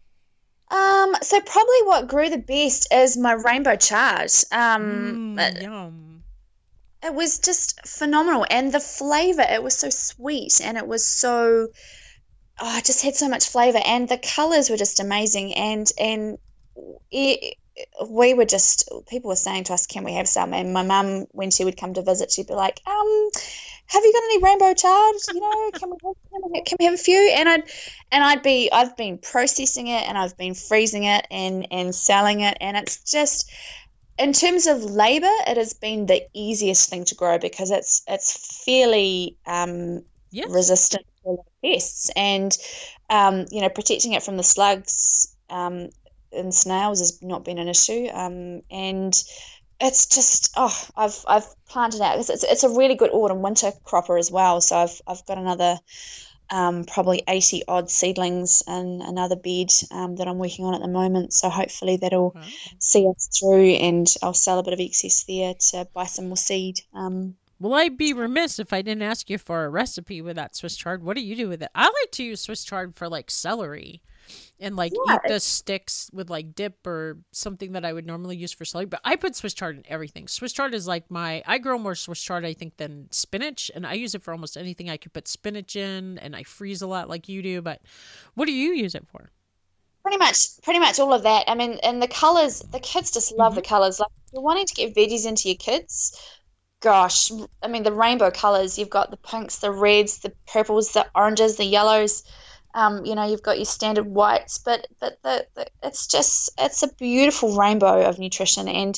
So probably what grew the best is my rainbow chard. Yum. It was just phenomenal, and the flavor, it was so sweet, and it was so, oh, it just had so much flavor, and the colors were just amazing, and it, we were just, people were saying to us, can we have some? And my mum, when she would come to visit, she'd be like, have you got any rainbow chard? Can we have a few? I've been processing it, and I've been freezing it and selling it, and it's just, in terms of labor, it has been the easiest thing to grow because it's fairly Yes. resistant to pests, and protecting it from the slugs and snails has not been an issue, and it's just, I've planted out because it's a really good autumn winter cropper as well, so I've got another probably 80 odd seedlings in another bed that I'm working on at the moment, so hopefully that'll Wow. see us through, and I'll sell a bit of excess there to buy some more seed. Well, I'd be remiss if I didn't ask you for a recipe with that Swiss chard. What do you do with it? I like to use Swiss chard for like celery and like Yeah. eat the sticks with like dip or something that I would normally use for celery. But I put Swiss chard in everything. Swiss chard is like I grow more Swiss chard, I think, than spinach. And I use it for almost anything. I could put spinach in, and I freeze a lot like you do. But what do you use it for? Pretty much all of that. I mean, and the colors, the kids just love the colors. Like, if you're wanting to get veggies into your kids, gosh, I mean, the rainbow colors, you've got the pinks, the reds, the purples, the oranges, the yellows. You've got your standard whites, but it's a beautiful rainbow of nutrition, and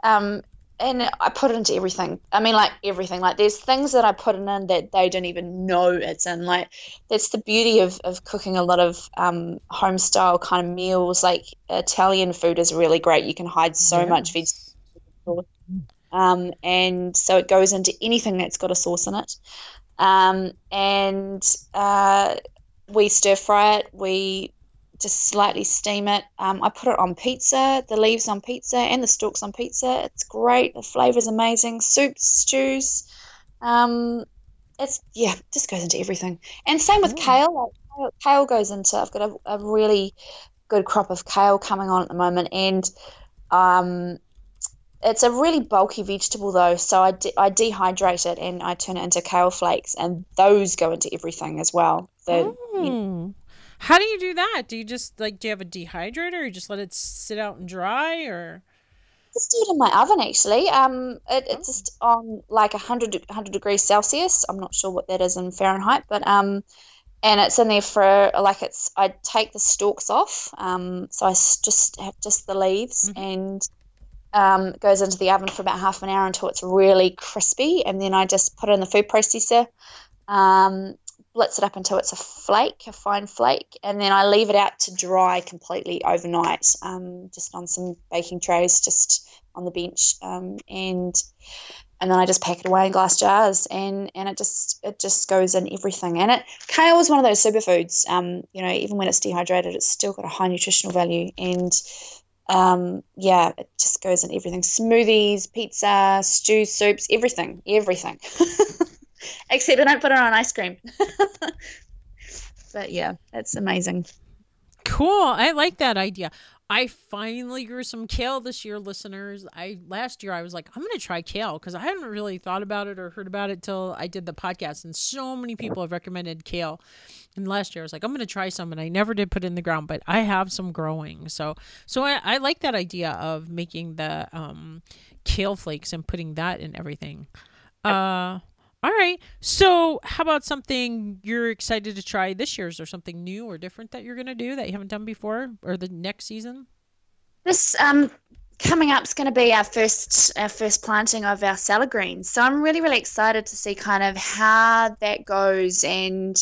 I put it into everything. I mean, like everything. Like, there's things that I put in that they don't even know it's in. Like, that's the beauty of cooking a lot of home style kind of meals. Like, Italian food is really great. You can hide so much Yes. vegetable. And so it goes into anything that's got a sauce in it. We stir fry it. We just slightly steam it. I put it on pizza, the leaves on pizza and the stalks on pizza. It's great. The flavor's amazing. Soups, stews. Just goes into everything. And same with kale. Like, kale goes into, I've got a really good crop of kale coming on at the moment, and it's a really bulky vegetable though, so I dehydrate it and I turn it into kale flakes, and those go into everything as well. How do you do that? Do you just do you have a dehydrator, or you just let it sit out and dry, or? Just do it in my oven actually. It's just on like 100 degrees Celsius. I'm not sure what that is in Fahrenheit, but and it's in there for like I take the stalks off, so I just have just the leaves, and it goes into the oven for about half an hour until it's really crispy, and then I just put it in the food processor, blitz it up until it's a fine flake, and then I leave it out to dry completely overnight, just on some baking trays, just on the bench, and then I just pack it away in glass jars, and it just goes in everything. And kale is one of those superfoods. Even when it's dehydrated, it's still got a high nutritional value, and it just goes in everything. Smoothies, pizza, stews, soups, everything. Except I don't put it on ice cream. But yeah, it's amazing. Cool. I like that idea. I finally grew some kale this year, listeners. Last year I was like, I'm going to try kale because I hadn't really thought about it or heard about it till I did the podcast, and so many people have recommended kale. And last year I was like, I'm going to try some, and I never did put it in the ground, but I have some growing. So I like that idea of making the kale flakes and putting that in everything. All right. So how about something you're excited to try this year? Is there something new or different that you're going to do that you haven't done before, or the next season? This coming up is going to be our first planting of our salad greens. So I'm really, really excited to see kind of how that goes, and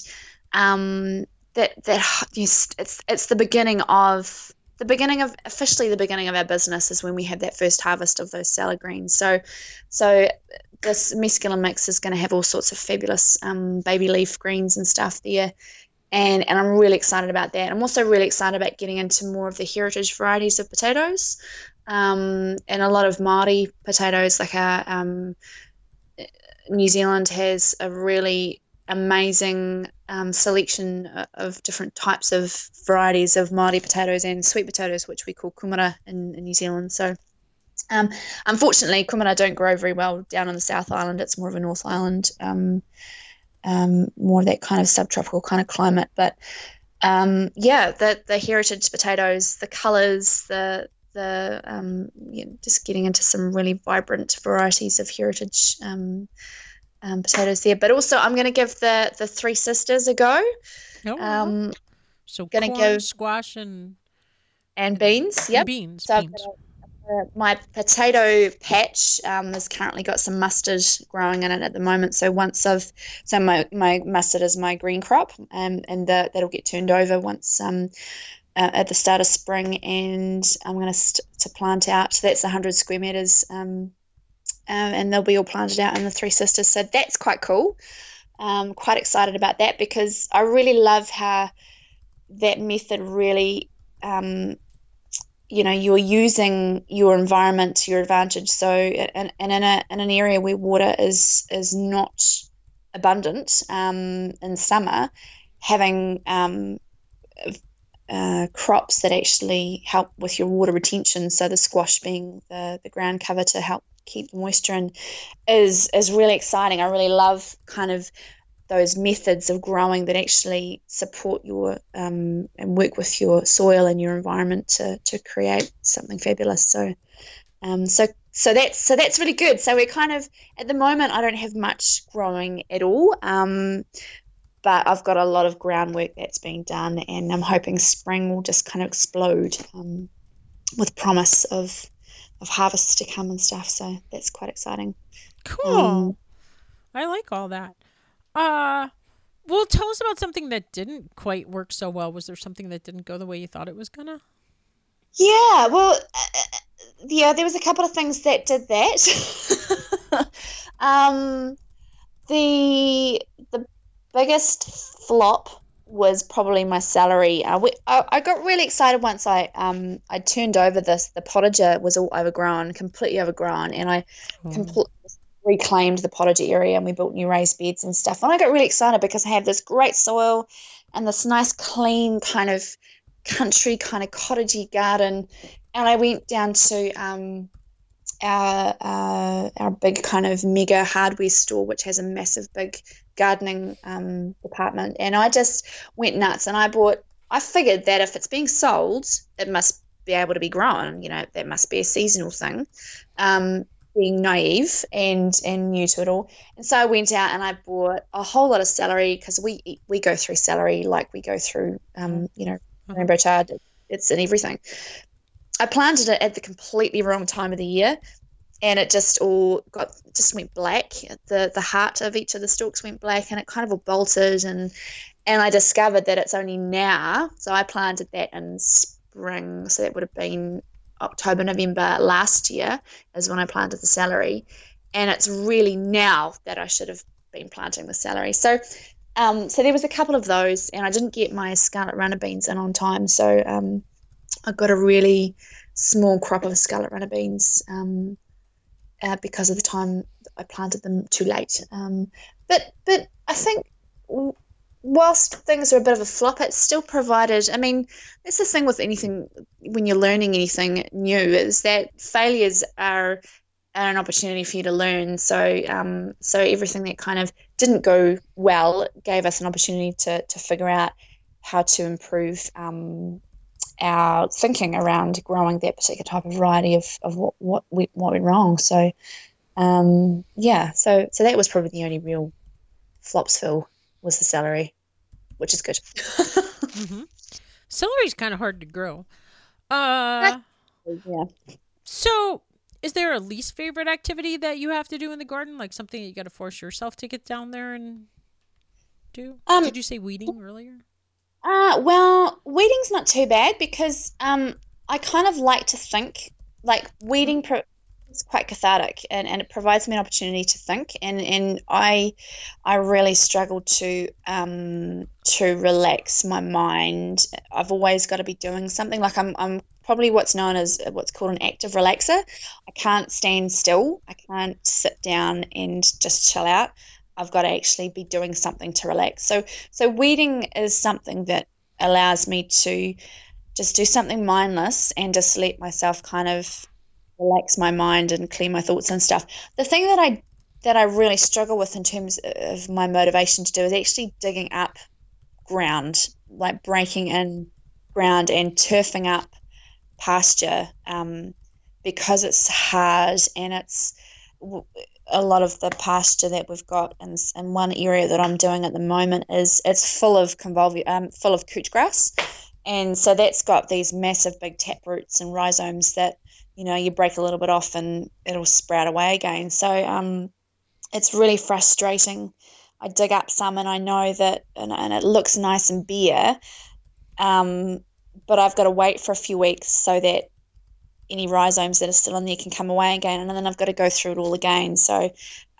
it's the beginning of officially the beginning of our business is when we have that first harvest of those salad greens. So this mesclun mix is going to have all sorts of fabulous baby leaf greens and stuff there, and I'm really excited about that. I'm also really excited about getting into more of the heritage varieties of potatoes, and a lot of Māori potatoes, like our New Zealand has a really amazing selection of different types of varieties of Māori potatoes and sweet potatoes, which we call kumara in New Zealand. So unfortunately, kumara don't grow very well down on the South Island. It's more of a North Island, more of that kind of subtropical kind of climate. But the heritage potatoes, the colours, just getting into some really vibrant varieties of heritage potatoes there. But also, I'm going to give the Three Sisters a go. So gonna corn, squash, and beans. Yep. Beans. So beans. My potato patch has currently got some mustard growing in it at the moment. So my mustard is my green crop, and that'll get turned over once at the start of spring, and I'm going to plant out. So that's 100 square meters, and they'll be all planted out in the Three Sisters. So that's quite cool. Quite excited about that because I really love how that method really, you're using your environment to your advantage. So, and in an area where water is not abundant in summer, having crops that actually help with your water retention. So the squash being the ground cover to help keep the moisture in is really exciting. I really love kind of those methods of growing that actually support your and work with your soil and your environment to create something fabulous. So that's really good. So we're kind of at the moment I don't have much growing at all, but I've got a lot of groundwork that's being done, and I'm hoping spring will just kind of explode with promise of harvests to come and stuff. So that's quite exciting. Cool. I like all that. Well, tell us about something that didn't quite work so well. Was there something that didn't go the way you thought it was gonna? Yeah, well, there was a couple of things that did that. The biggest flop was probably my celery. I got really excited once I turned over the potager was all overgrown, completely overgrown, and I completely reclaimed the potager area, and we built new raised beds and stuff. And I got really excited because I had this great soil and this nice clean kind of country kind of cottagey garden. And I went down to our big kind of mega hardware store, which has a massive big gardening department, and I just went nuts. And I figured that if it's being sold, it must be able to be grown. That must be a seasonal thing. Being naive and new to it all. And so I went out and I bought a whole lot of celery, because we go through celery like we go through rainbow chard. It's in everything. I planted it at the completely wrong time of the year, and it just went black. The heart of each of the stalks went black, and it kind of all bolted, and I discovered that it's only now. So I planted that in spring, so that would have been October, November last year is when I planted the celery, and it's really now that I should have been planting the celery. So there was a couple of those, and I didn't get my scarlet runner beans in on time, so I got a really small crop of scarlet runner beans because of the time I planted them too late. But I think whilst things are a bit of a flop, it still provided, I mean, that's the thing with anything, when you're learning anything new, is that failures are an opportunity for you to learn. So everything that kind of didn't go well gave us an opportunity to figure out how to improve our thinking around growing that particular type of variety of what went wrong. So so that was probably the only real flops, Phil, was the celery, which is good. Mm-hmm. Celery's kind of hard to grow. Yeah. So is there a least favorite activity that you have to do in the garden? Like something that you got to force yourself to get down there and do? Did you say weeding earlier? Well, weeding's not too bad because I kind of like to think, like weeding is quite cathartic, and it provides me an opportunity to think, and I really struggle to relax my mind. I've always got to be doing something. Like I'm probably what's known as what's called an active relaxer. I can't stand still. I can't sit down and just chill out. I've got to actually be doing something to relax. So weeding is something that allows me to just do something mindless and just let myself kind of relax my mind and clear my thoughts and stuff. The thing that I really struggle with in terms of my motivation to do is actually digging up ground, like breaking in ground and turfing up pasture, because it's hard, and it's a lot of the pasture that we've got in one area that I'm doing at the moment it's full of full of couch grass, and so that's got these massive big tap roots and rhizomes that you break a little bit off and it'll sprout away again. So it's really frustrating. I dig up some and I know that, and it looks nice and bare, but I've got to wait for a few weeks so that any rhizomes that are still in there can come away again, and then I've got to go through it all again. So,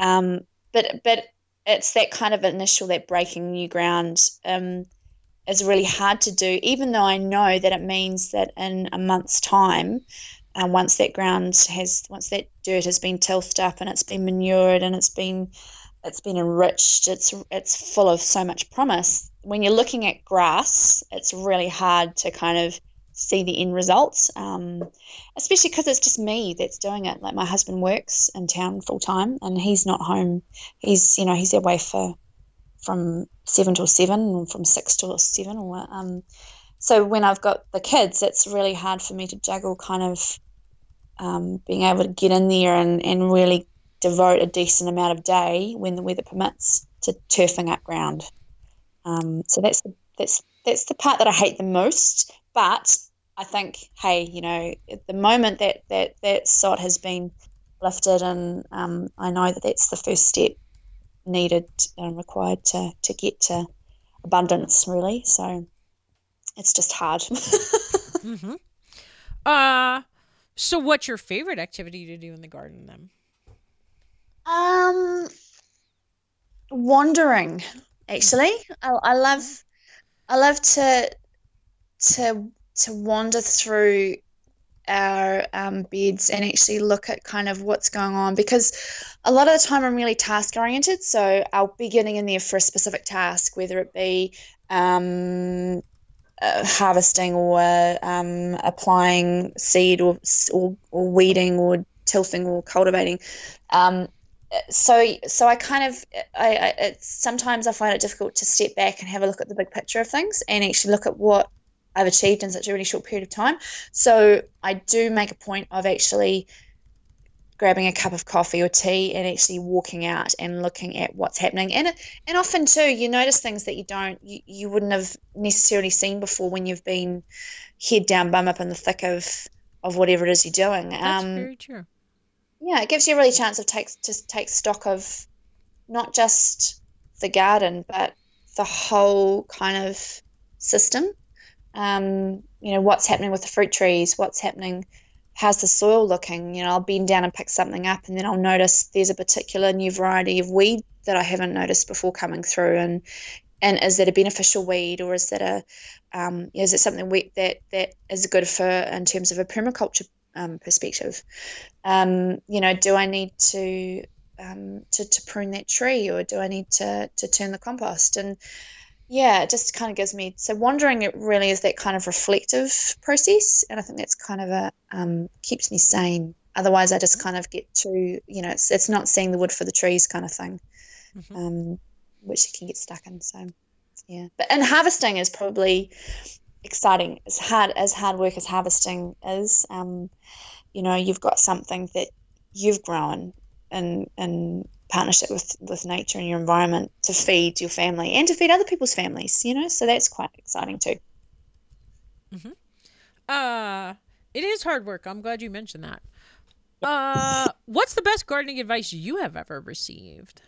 but it's that kind of initial, that breaking new ground is really hard to do, even though I know that it means that in a month's time, once that dirt has been tilthed up and it's been manured and it's been enriched, it's full of so much promise. When you're looking at grass, it's really hard to kind of see the end results, especially because it's just me that's doing it. Like, my husband works in town full time and he's not home. He's away from 7 till 7 or from 6 till 7 or so when I've got the kids, it's really hard for me to juggle kind of being able to get in there and really devote a decent amount of day when the weather permits to turfing up ground. So that's the part that I hate the most. But I think, hey, at the moment that sod has been lifted, and I know that that's the first step needed and required to get to abundance, really. So it's just hard. Mm-hmm. So what's your favorite activity to do in the garden then? Wandering, actually. I love to wander through our beds and actually look at kind of what's going on, because a lot of the time I'm really task oriented, so I'll be getting in there for a specific task, whether it be harvesting or applying seed or weeding or tilthing or cultivating. So I kind of sometimes I find it difficult to step back and have a look at the big picture of things and actually look at what I've achieved in such a really short period of time. So I do make a point of actually grabbing a cup of coffee or tea and actually walking out and looking at what's happening. And often too, you notice things that you wouldn't have necessarily seen before when you've been head down, bum up in the thick of whatever it is you're doing. That's very true. Yeah, it gives you a really chance of take stock of not just the garden, but the whole kind of system. What's happening with the fruit trees, what's happening, how's the soil looking? I'll bend down and pick something up, and then I'll notice there's a particular new variety of weed that I haven't noticed before coming through, and is that a beneficial weed, or is that is it something that is good for in terms of a permaculture perspective? Do I need to prune that tree, or do I need to turn the compost? And yeah, it just kind of gives me, so wandering, it really is that kind of reflective process, and I think that's kind of keeps me sane. Otherwise I just kind of get too, it's not seeing the wood for the trees kind of thing, which you can get stuck in. So yeah, and harvesting is probably exciting. As hard work as harvesting is, you've got something that you've grown in partnership with nature and your environment to feed your family and to feed other people's families, so that's quite exciting too. It is hard work. I'm glad you mentioned that. What's the best gardening advice you have ever received?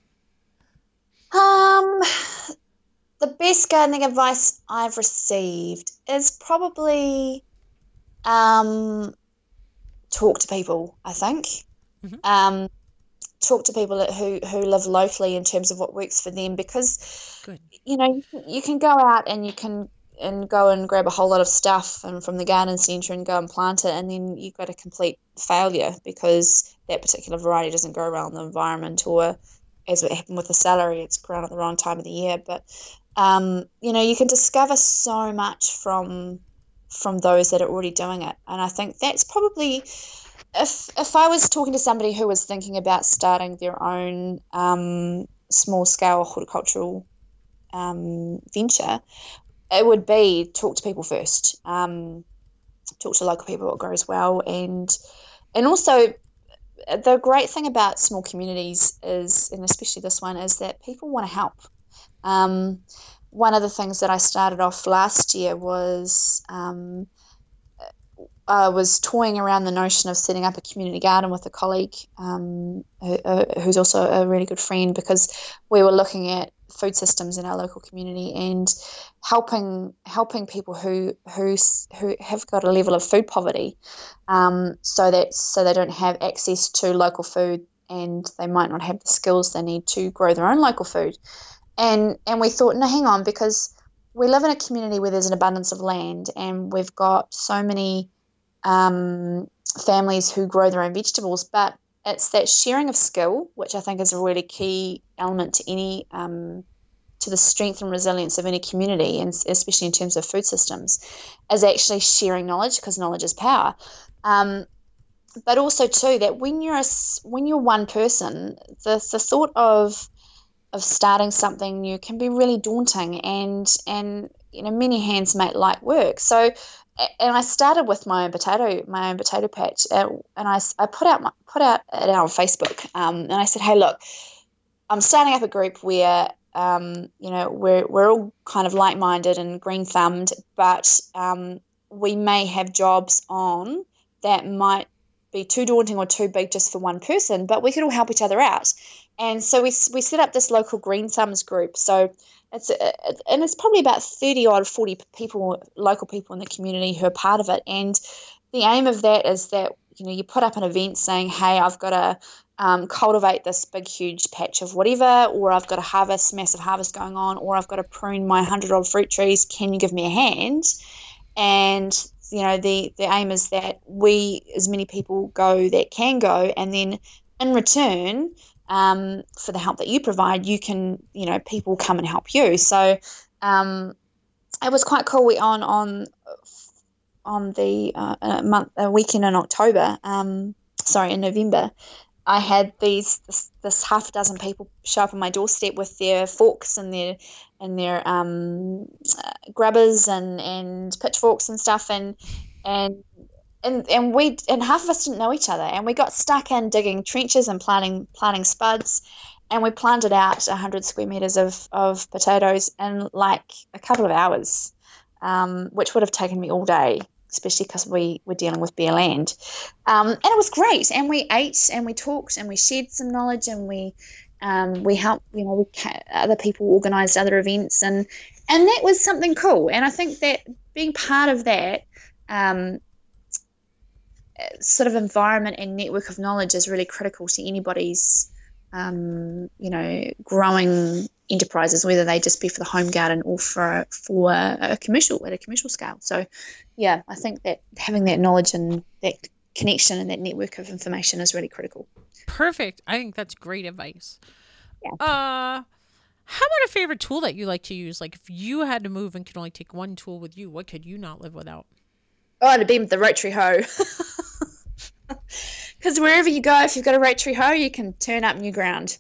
The best gardening advice I've received is probably talk to people, I think. Talk to people who live locally in terms of what works for them, because you can go out and you can and go and grab a whole lot of stuff and from the garden centre and go and plant it, and then you've got a complete failure because that particular variety doesn't grow well in the environment, or as what happened with the celery, it's grown at the wrong time of the year. But you can discover so much from those that are already doing it, and I think that's probably, if I was talking to somebody who was thinking about starting their own small scale horticultural venture, it would be talk to people first, talk to local people what grows well, and also the great thing about small communities is, and especially this one, is that people want to help. One of the things that I started off last year was I was toying around the notion of setting up a community garden with a colleague who's also a really good friend, because we were looking at food systems in our local community and helping people who have got a level of food poverty, so they don't have access to local food and they might not have the skills they need to grow their own local food. And we thought, no, hang on, because we live in a community where there's an abundance of land and we've got so many families who grow their own vegetables, but it's that sharing of skill, which I think is a really key element to any to the strength and resilience of any community, and especially in terms of food systems, is actually sharing knowledge, because knowledge is power. But also too, that when you're one person, the thought of starting something new can be really daunting, and many hands make light work. So, and I started with my own potato patch, and I put out it out on Facebook, and I said, hey, look, I'm starting up a group where we're all kind of like-minded and green-thumbed, but we may have jobs on that might be too daunting or too big just for one person, but we could all help each other out. And so we set up this local Green Thumbs group. So it's probably about 30 odd 40 people, local people in the community who are part of it. And the aim of that is that you put up an event saying, hey, I've got to cultivate this big huge patch of whatever, or I've got a massive harvest going on, or I've got to prune my 100 odd fruit trees, can you give me a hand? And the aim is that as many people go that can go, and then in return, for the help that you provide, you can, people come and help you. So it was quite cool. We on the weekend in October, in November, I had this half a dozen people show up on my doorstep with their forks and their grubbers and pitchforks and stuff, and half of us didn't know each other, and we got stuck in digging trenches and planting spuds, and we planted out 100 square meters of potatoes in like a couple of hours, which would have taken me all day, especially because we were dealing with bare land. And it was great. And we ate and we talked and we shared some knowledge, and we helped, other people organised other events, and that was something cool. And I think that being part of that sort of environment and network of knowledge is really critical to anybody's, growing enterprises, whether they just be for the home garden or for a commercial scale. So, yeah, I think that having that knowledge and that connection and that network of information is really critical. Perfect. I think that's great advice. Yeah. How about a favorite tool that you like to use? Like if you had to move and could only take one tool with you, what could you not live without? Oh, it'd be the rotary hoe. Because wherever you go, if you've got a rotary hoe, you can turn up new ground.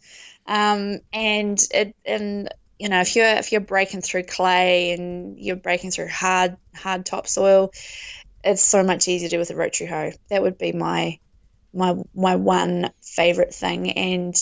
If you're breaking through clay and you're breaking through hard topsoil, it's so much easier to do with a rotary hoe. That would be my one favorite thing. And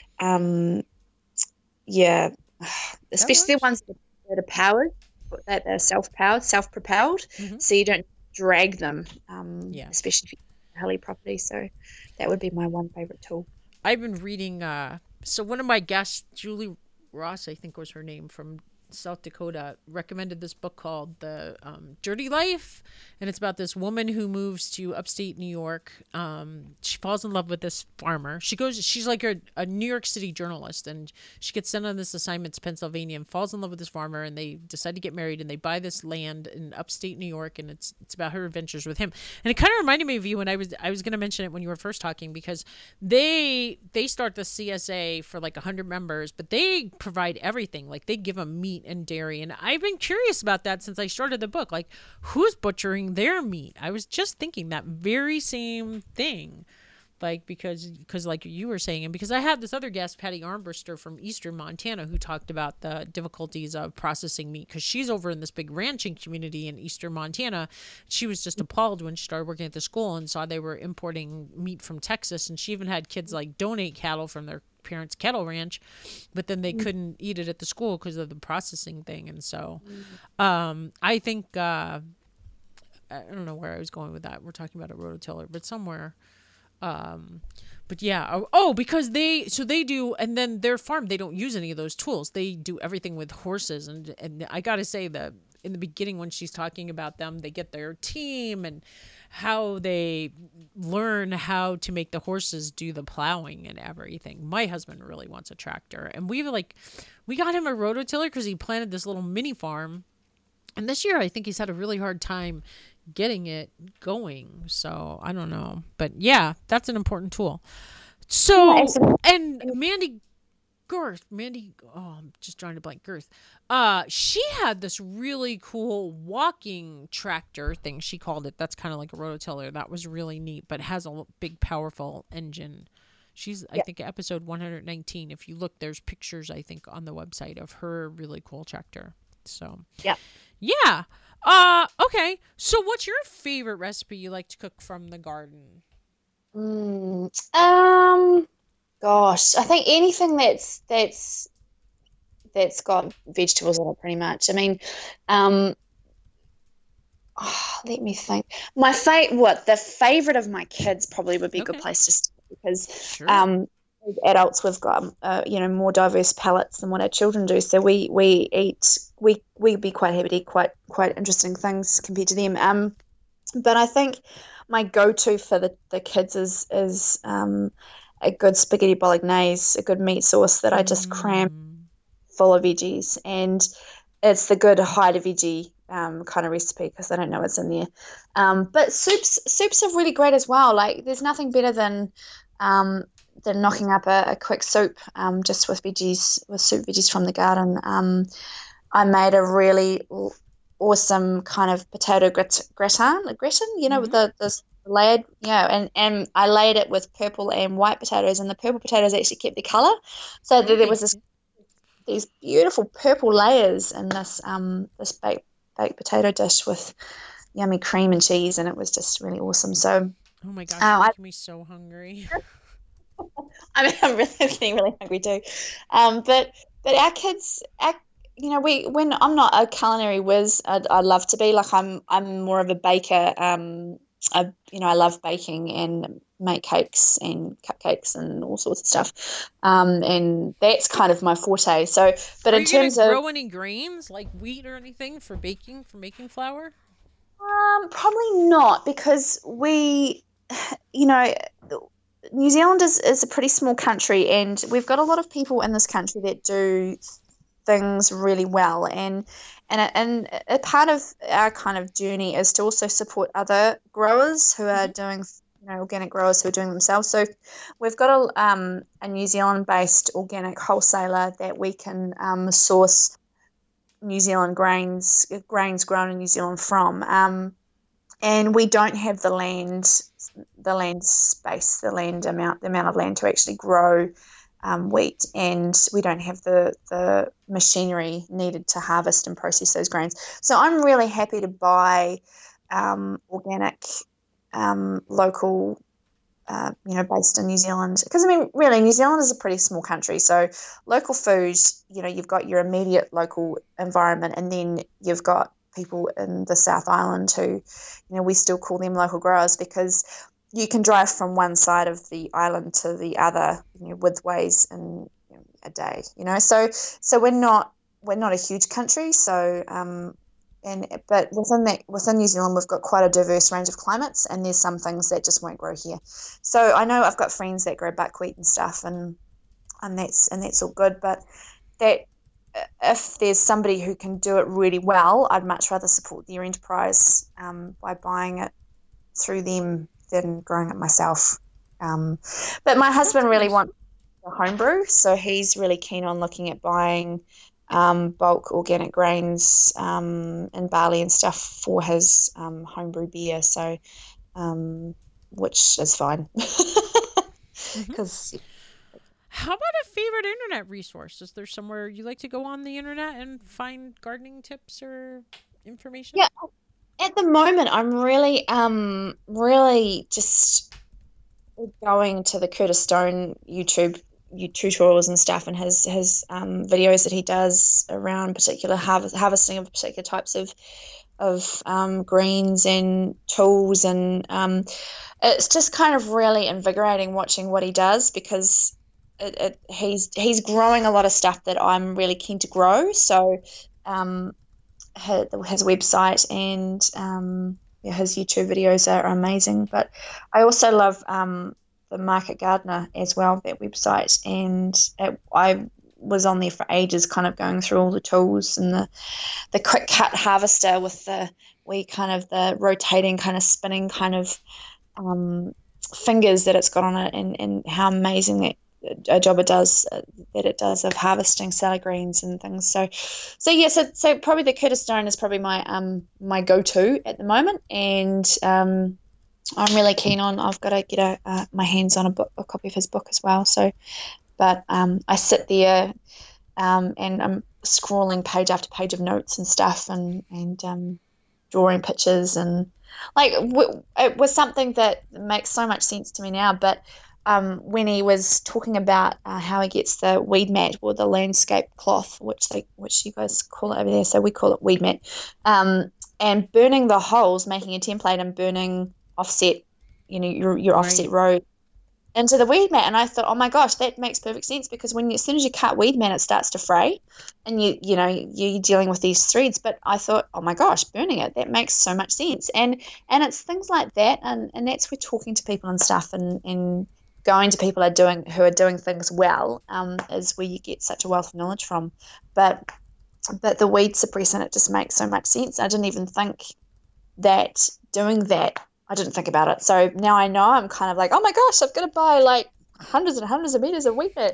especially the ones that are powered, that are self-propelled, Mm-hmm. so you don't drag them, especially if you're hilly property. So that would be my one favorite tool. I've been reading, so one of my guests, Julie Ross, I think was her name, from South Dakota, recommended this book called The Dirty Life, and it's about this woman who moves to upstate New York. She falls in love with this farmer. She's like a New York City journalist, and she gets sent on this assignment to Pennsylvania and falls in love with this farmer, and they decide to get married, and they buy this land in upstate New York, and it's about her adventures with him. And it kind of reminded me of you when I was going to mention it when you were first talking, because they start the CSA for like 100 members, but they provide everything. Like they give them meat and dairy, and I've been curious about that since I started the book. Like, who's butchering their meat? I was just thinking that very same thing, like because like you were saying, and because I had this other guest, Patty Armbruster from Eastern Montana, who talked about the difficulties of processing meat, because she's over in this big ranching community in Eastern Montana. She was just appalled when she started working at the school and saw they were importing meat from Texas, and she even had kids like donate cattle from their parents' cattle ranch, but then they couldn't eat it at the school because of the processing thing. And so I think I don't know where I was going with that. We're talking about a rototiller, but somewhere. But yeah. Oh, because they do, and then their farm, they don't use any of those tools. They do everything with horses. And I got to say that in the beginning, when she's talking about them, they get their team and how they learn how to make the horses do the plowing and everything. My husband really wants a tractor, and we got him a rototiller because he planted this little mini farm. And this year, I think he's had a really hard time getting it going. So I don't know, but yeah, that's an important tool. So, and Mandy, oh, I'm just trying to blank Girth. She had this really cool walking tractor thing. She called it. That's kind of like a rototiller. That was really neat, but has a big, powerful engine. She's, I think, episode 119. If you look, there's pictures, I think, on the website of her really cool tractor. So, yeah. Okay. So what's your favorite recipe you like to cook from the garden? Gosh, I think anything that's got vegetables in it, pretty much. I mean, let me think. The favorite of my kids probably would be a good place to start, because as adults we've got more diverse palates than what our children do, so we be quite happy to eat quite interesting things compared to them. But I think my go-to for the kids is a good spaghetti bolognese, a good meat sauce that I just cram full of veggies, and it's the good hide a veggie kind of recipe, because they don't know what's in there. But soups are really great as well. Like, there's nothing better than knocking up a quick soup just with soup veggies from the garden. I made a really awesome kind of potato gratin, with the layered, and I laid it with purple and white potatoes, and the purple potatoes actually kept their colour, so there was these beautiful purple layers in this baked potato dish with yummy cream and cheese, and it was just really awesome. So, oh my gosh, you're making me so hungry. I mean, I'm really getting really hungry too. But our kids, when I'm not a culinary whiz, I love to be. Like, I'm more of a baker. I love baking and make cakes and cupcakes and all sorts of stuff. And that's kind of my forte. So, but in terms of grow any grains like wheat or anything for making flour? Probably not, because New Zealand is a pretty small country, and we've got a lot of people in this country that do things really well, and a part of our kind of journey is to also support other growers who are doing, organic growers who are doing themselves. So we've got a New Zealand-based organic wholesaler that we can source New Zealand grains grown in New Zealand from, and we don't have the amount of land to actually grow wheat, and we don't have the machinery needed to harvest and process those grains. So I'm really happy to buy organic, local, based in New Zealand, because I mean, really, New Zealand is a pretty small country. So local food, you've got your immediate local environment, and then you've got people in the South Island who, we still call them local growers, because you can drive from one side of the island to the other, with ways in a day, So we're not we're not a huge country, so but within New Zealand, we've got quite a diverse range of climates, and there's some things that just won't grow here. So I know I've got friends that grow buckwheat and stuff, and that's all good. But that if there's somebody who can do it really well, I'd much rather support their enterprise by buying it through them than growing it myself. But my husband really wants a homebrew, so he's really keen on looking at buying bulk organic grains and barley and stuff for his homebrew beer. So, which is fine because. How about a favorite internet resource? Is there somewhere you like to go on the internet and find gardening tips or information? Yeah, at the moment, I'm really just going to the Curtis Stone YouTube tutorials and stuff, and his videos that he does around particular harvesting of particular types of greens and tools, and it's just kind of really invigorating watching what he does, because he's growing a lot of stuff that I'm really keen to grow. So his website and his YouTube videos are amazing. But I also love the Market Gardener as well, that website, and I was on there for ages, kind of going through all the tools and the quick cut harvester with the rotating kind of spinning kind of fingers that it's got on it, and how amazing a job it does of harvesting salad greens and things. So probably the Curtis Stone is probably my go-to at the moment, and I'm really keen on. I've got to get my hands on a copy of his book as well. So, but I sit there and I'm scrolling page after page of notes and stuff, and drawing pictures, and it was something that makes so much sense to me now, but. When he was talking about how he gets the weed mat or the landscape cloth, which you guys call it over there, so we call it weed mat, and burning the holes, making a template and burning offset, your offset row into the weed mat. And I thought, oh my gosh, that makes perfect sense, because as soon as you cut weed mat, it starts to fray, and you're dealing with these threads. But I thought, oh my gosh, burning it, that makes so much sense. And it's things like that, and that's where talking to people and stuff, and going to people who are doing things well is where you get such a wealth of knowledge from. But the weed suppressant, it just makes so much sense. I didn't even think that doing that, I didn't think about it. So now I know, I'm kind of like, oh my gosh, I've got to buy like hundreds and hundreds of meters of weed mat.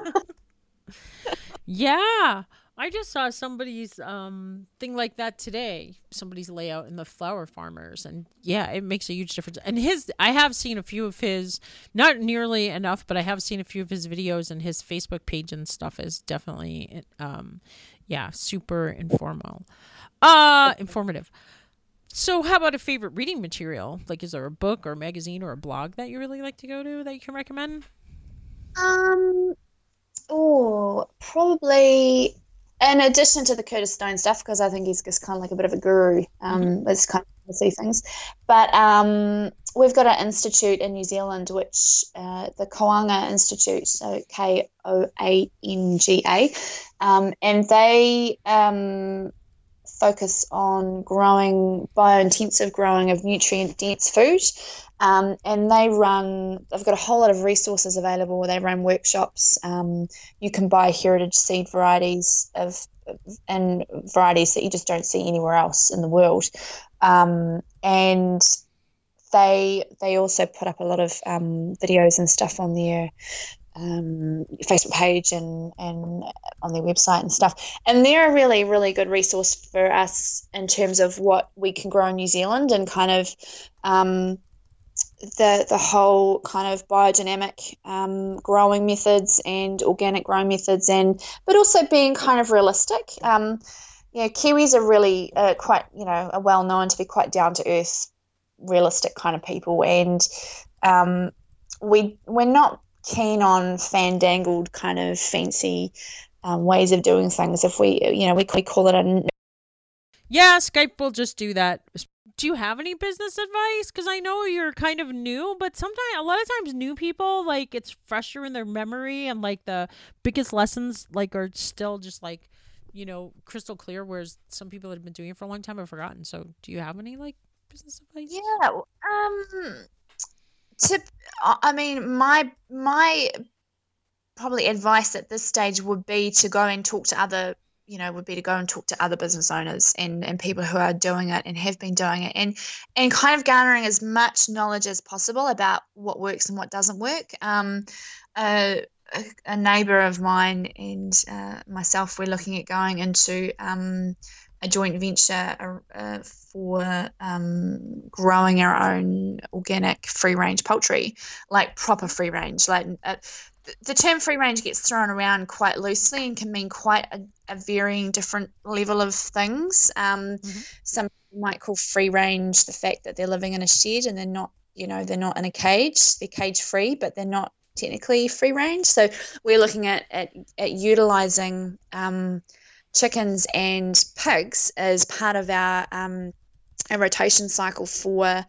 Yeah. I just saw somebody's thing like that today. Somebody's layout in the Flower Farmers, and yeah, it makes a huge difference. And I have seen a few of his, not nearly enough, but I have seen a few of his videos, and his Facebook page and stuff is definitely, super informative. So how about a favorite reading material? Like, is there a book or a magazine or a blog that you really like to go to that you can recommend? Probably. In addition to the Curtis Stone stuff, because I think he's just kind of like a bit of a guru, it's kind of see things. But we've got an institute in New Zealand, which the Koanga Institute, so Koanga, and they focus on biointensive growing of nutrient-dense food. And they've got a whole lot of resources available. They run workshops. You can buy heritage seed varieties and varieties that you just don't see anywhere else in the world. And they also put up a lot of videos and stuff on their Facebook page and on their website and stuff. And they're a really, really good resource for us in terms of what we can grow in New Zealand, and kind of the whole kind of biodynamic growing methods and organic growing methods, but also being kind of realistic. Kiwis are really quite, are well known to be quite down to earth, realistic kind of people, and we're not keen on fandangled kind of fancy ways of doing things. If we call it Skype will just do that. Do you have any business advice? Because I know you're kind of new, but a lot of times new people, like, it's fresher in their memory, and like the biggest lessons like are still just like, crystal clear, whereas some people that have been doing it for a long time have forgotten. So do you have any like business advice? Yeah. Tip. I mean, my probably advice at this stage would be to go and talk to other business owners and people who are doing it and have been doing it, and kind of garnering as much knowledge as possible about what works and what doesn't work. A neighbor of mine and myself, we're looking at going into a joint venture for growing our own organic free range poultry, like proper free range. Like the term free range gets thrown around quite loosely and can mean quite a varying different level of things. Some people might call free range the fact that they're living in a shed and they're not in a cage. They're cage free, but they're not technically free range. So we're looking at utilizing chickens and pigs as part of our rotation cycle for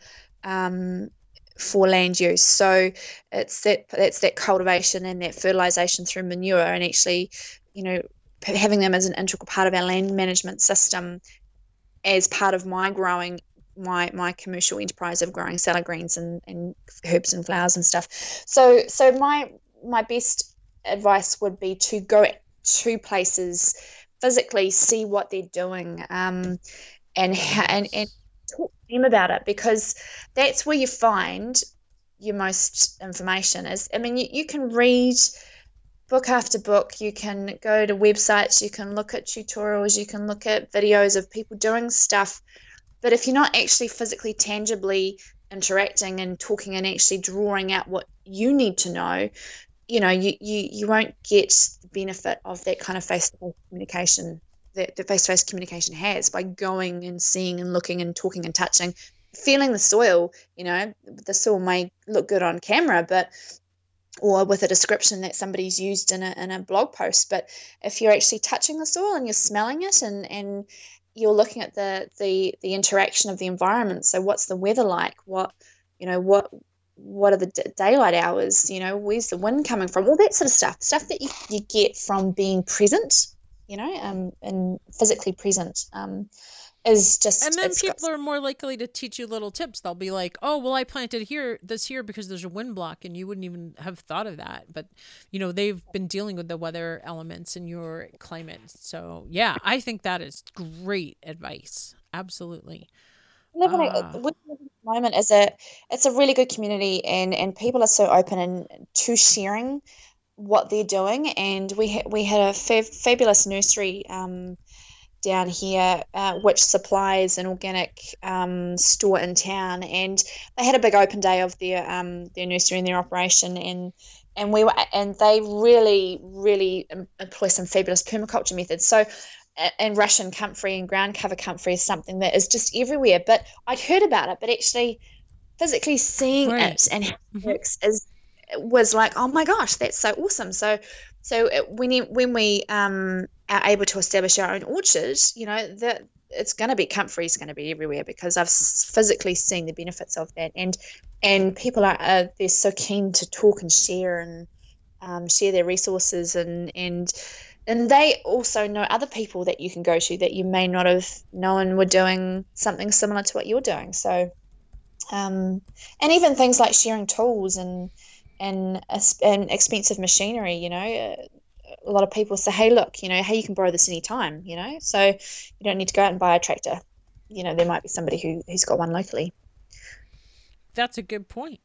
land use. So it's that cultivation and that fertilization through manure, and actually, having them as an integral part of our land management system as part of my growing my commercial enterprise of growing salad greens and herbs and flowers and stuff. So my best advice would be to go to places, physically see what they're doing, and talk to them about it, because that's where you find your most information. You can read book after book, you can go to websites, you can look at tutorials, you can look at videos of people doing stuff, but if you're not actually physically, tangibly interacting and talking and actually drawing out what you need to know, you won't get the benefit of that kind of face-to-face communication that the face-to-face communication has by going and seeing and looking and talking and touching, feeling the soil. The soil may look good on camera, or with a description that somebody's used in a blog post, but if you're actually touching the soil and you're smelling it and you're looking at the interaction of the environment. So what's the weather like? What are the daylight hours? Where's the wind coming from? All that sort of stuff that you get from being present, and physically present, is just. And then people are more likely to teach you little tips. They'll be like, "Oh, well, I planted this here because there's a wind block," and you wouldn't even have thought of that. But they've been dealing with the weather elements in your climate. So yeah, I think that is great advice. Absolutely. Living at the moment it's a really good community, and people are so open to sharing what they're doing. And we had a fabulous nursery down here, which supplies an organic store in town, and they had a big open day of their nursery and their operation, and they really employ some fabulous permaculture methods. So, and Russian comfrey and ground cover comfrey is something that is just everywhere. But I'd heard about it, but actually physically seeing it and how it works was like, oh my gosh, that's so awesome. So when we are able to establish our own orchard, that it's going to be comfrey, going to be everywhere, because I've physically seen the benefits of that, and people are they're so keen to talk and share and share their resources, and they also know other people that you can go to that you may not have known were doing something similar to what you're doing. So, and even things like sharing tools and expensive machinery, a lot of people say, hey, look, hey, you can borrow this anytime, so you don't need to go out and buy a tractor. There might be somebody who's got one locally. That's a good point.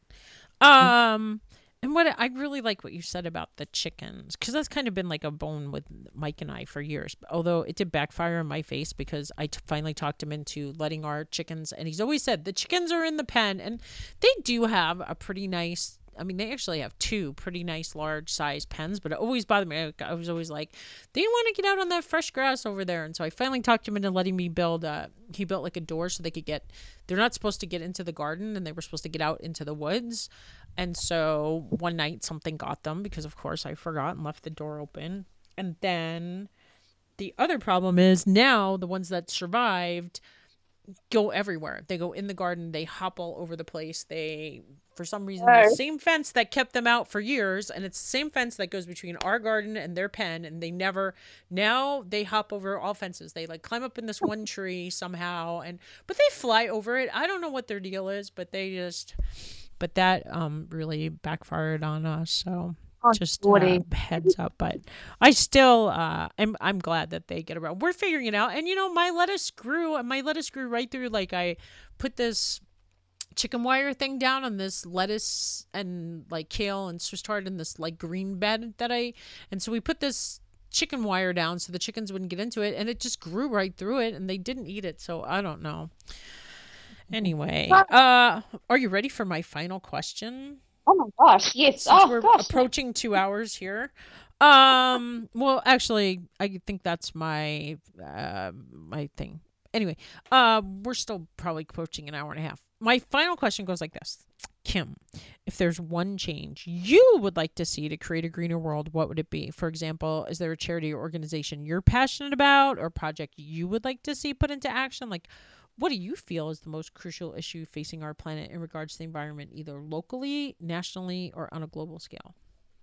And what I really like what you said about the chickens, because that's kind of been like a bone with Mike and I for years. Although it did backfire in my face, because I finally talked him into letting our chickens, and he's always said the chickens are in the pen, and they do have a pretty nice. They actually have two pretty nice large size pens, but it always bothered me. I was always like, they want to get out on that fresh grass over there. And so I finally talked him into letting me build, he built like a door so they could they're not supposed to get into the garden, and they were supposed to get out into the woods. And so one night something got them, because of course I forgot and left the door open. And then the other problem is, now the ones that survived, go everywhere. They go in the garden, they hop all over the place. They, for some reason, the same fence that kept them out for years, and it's the same fence that goes between our garden and their pen, and they never, now they hop over all fences. They like climb up in this one tree somehow, but they fly over it. I don't know what their deal is, but that really backfired on us. So just heads up, but I still I'm glad that they get around. We're figuring it out, and my lettuce grew right through. Like, I put this chicken wire thing down on this lettuce and like kale and Swiss chard in this like green bed and so we put this chicken wire down so the chickens wouldn't get into it, and it just grew right through it, and they didn't eat it. So I don't know. Anyway, are you ready for my final question? Oh my gosh, yes. Since we're approaching 2 hours here. Well, actually, I think that's my thing. Anyway, we're still probably approaching an hour and a half. My final question goes like this. Kim, if there's one change you would like to see to create a greener world, what would it be? For example, is there a charity or organization you're passionate about, or project you would like to see put into action? Like, what do you feel is the most crucial issue facing our planet in regards to the environment, either locally, nationally, or on a global scale?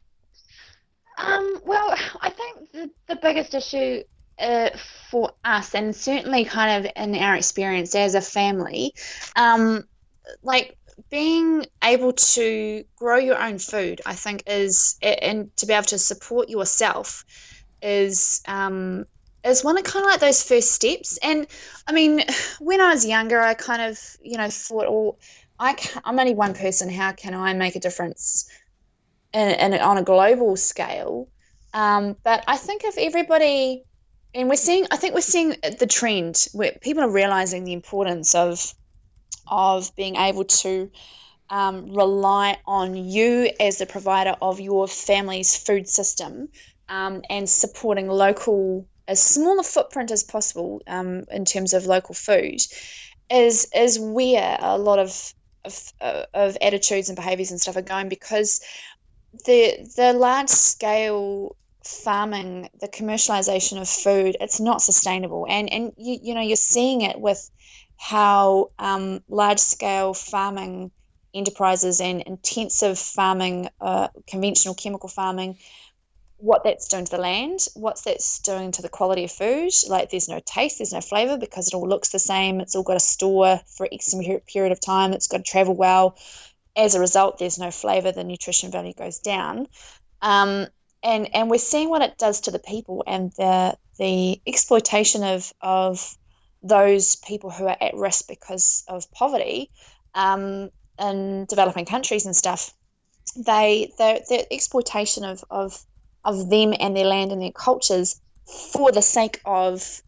Well, I think the biggest issue for us, and certainly kind of in our experience as a family, like being able to grow your own food, I think and to be able to support yourself is one of kind of like those first steps. And I mean, when I was younger, I kind of, thought, oh, I'm only one person. How can I make a difference on a global scale? But I think if everybody, and I think we're seeing the trend where people are realizing the importance of being able to rely on you as the provider of your family's food system, and supporting local, as small a footprint as possible in terms of local food, is where a lot of attitudes and behaviors and stuff are going, because the large scale farming, the commercialization of food, it's not sustainable, and you're seeing it with how large scale farming enterprises and intensive farming, conventional chemical farming, what that's doing to the land, what that's doing to the quality of food. Like, there's no taste, there's no flavor, because it all looks the same. It's all got to store for X period of time. It's got to travel well. As a result, there's no flavor. The nutrition value goes down. And we're seeing what it does to the people, and the exploitation of those people who are at risk because of poverty in developing countries and stuff. The exploitation of them and their land and their cultures for the sake of,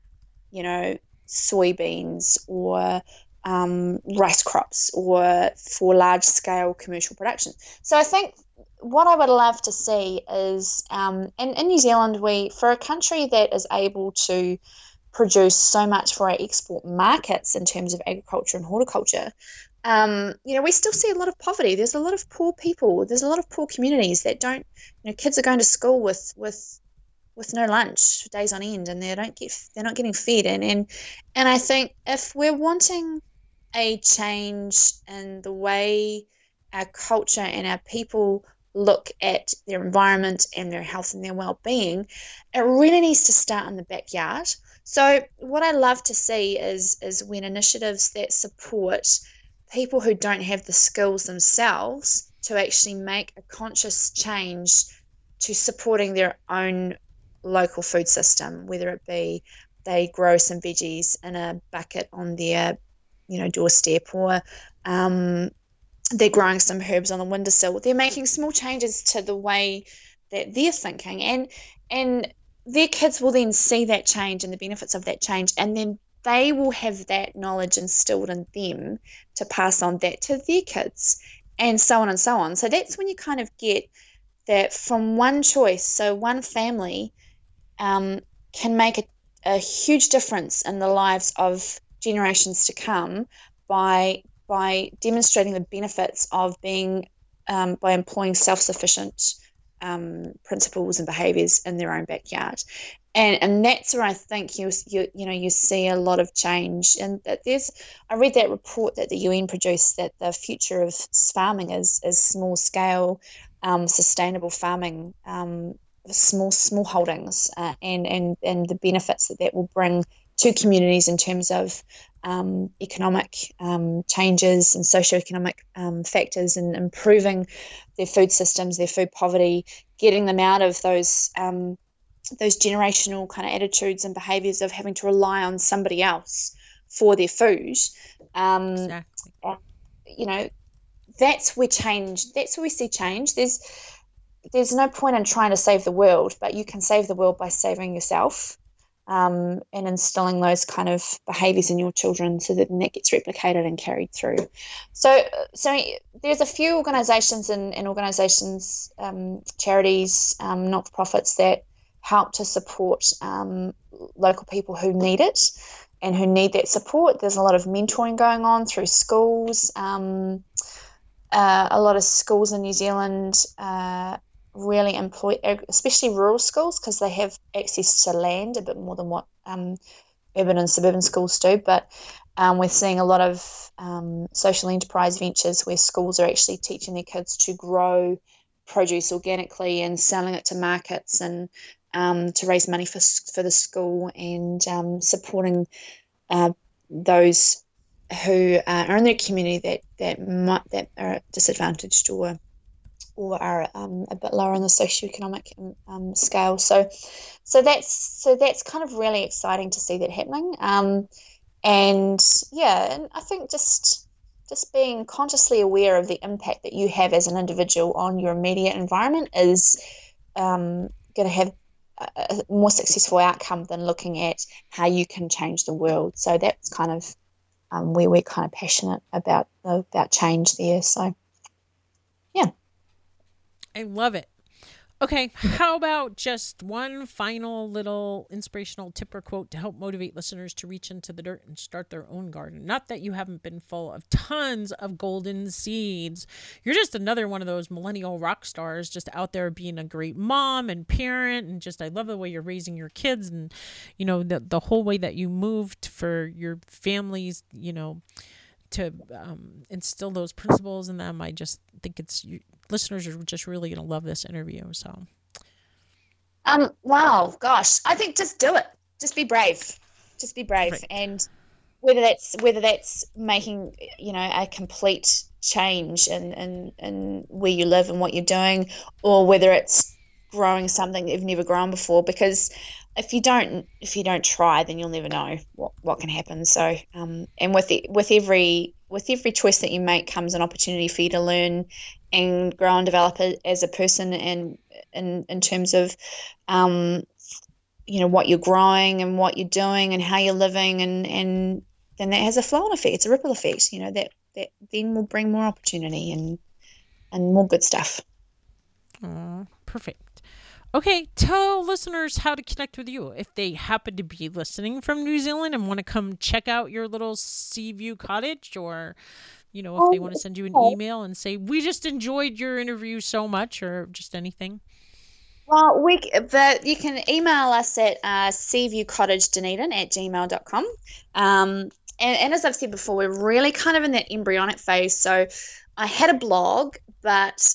soybeans or rice crops, or for large scale commercial production. So I think what I would love to see is, in New Zealand, for a country that is able to produce so much for our export markets in terms of agriculture and horticulture, we still see a lot of poverty. There's a lot of poor people. There's a lot of poor communities that don't, kids are going to school with no lunch days on end, and they're not getting fed. And I think if we're wanting a change in the way our culture and our people look at their environment and their health and their well-being, it really needs to start in the backyard. So what I love to see is when initiatives that support people who don't have the skills themselves to actually make a conscious change to supporting their own local food system, whether it be they grow some veggies in a bucket on their doorstep, or they're growing some herbs on the windowsill. They're making small changes to the way that they're thinking, and their kids will then see that change and the benefits of that change, and then they will have that knowledge instilled in them to pass on that to their kids, and so on and so on. So that's when you kind of get that from one choice. So one family can make a huge difference in the lives of generations to come by demonstrating the benefits of being by employing self-sufficient principles and behaviours in their own backyard. And that's where I think you see a lot of change. And that I read that report that the UN produced, that the future of farming is small scale, sustainable farming, small holdings, and the benefits that will bring to communities in terms of economic changes and socioeconomic factors, and improving their food systems, their food poverty, getting them out of those generational kind of attitudes and behaviours of having to rely on somebody else for their food. Exactly. That's where we see change. There's no point in trying to save the world, but you can save the world by saving yourself, and instilling those kind of behaviours in your children, so that gets replicated and carried through. So there's a few organisations and organisations, charities, not-for-profits that help to support local people who need it and who need that support. There's a lot of mentoring going on through schools. A lot of schools in New Zealand really employ, especially rural schools, because they have access to land a bit more than what urban and suburban schools do. But we're seeing a lot of social enterprise ventures where schools are actually teaching their kids to grow produce organically and selling it to markets, and to raise money for the school, and supporting those who are in their community that are disadvantaged or are a bit lower on the socioeconomic scale. So that's kind of really exciting to see that happening. And I think just being consciously aware of the impact that you have as an individual on your immediate environment is going to have a more successful outcome than looking at how you can change the world. So that's kind of where we're kind of passionate about change there. So, yeah. I love it. Okay, how about just one final little inspirational tip or quote to help motivate listeners to reach into the dirt and start their own garden? Not that you haven't been full of tons of golden seeds. You're just another one of those millennial rock stars just out there being a great mom and parent, and just I love the way you're raising your kids, and the whole way that you moved for your families, to instill those principles in them. I just think listeners are just really going to love this interview. So, wow, gosh, I think just do it. Just be brave. Right. And whether that's making a complete change in where you live and what you're doing, or whether it's growing something that you've never grown before, because if you don't try, then you'll never know what can happen. So and with every choice that you make comes an opportunity for you to learn and grow and develop as a person, and in terms of what you're growing and what you're doing and how you're living, and then that has a flow-on effect. It's a ripple effect, that then will bring more opportunity and more good stuff. Perfect. Okay, tell listeners how to connect with you if they happen to be listening from New Zealand and want to come check out your little Seaview cottage, or if they want to send you an email and say, we just enjoyed your interview so much, or just anything. Well, you can email us at seaviewcottagedunedin@gmail.com. And as I've said before, we're really kind of in that embryonic phase. So I had a blog, but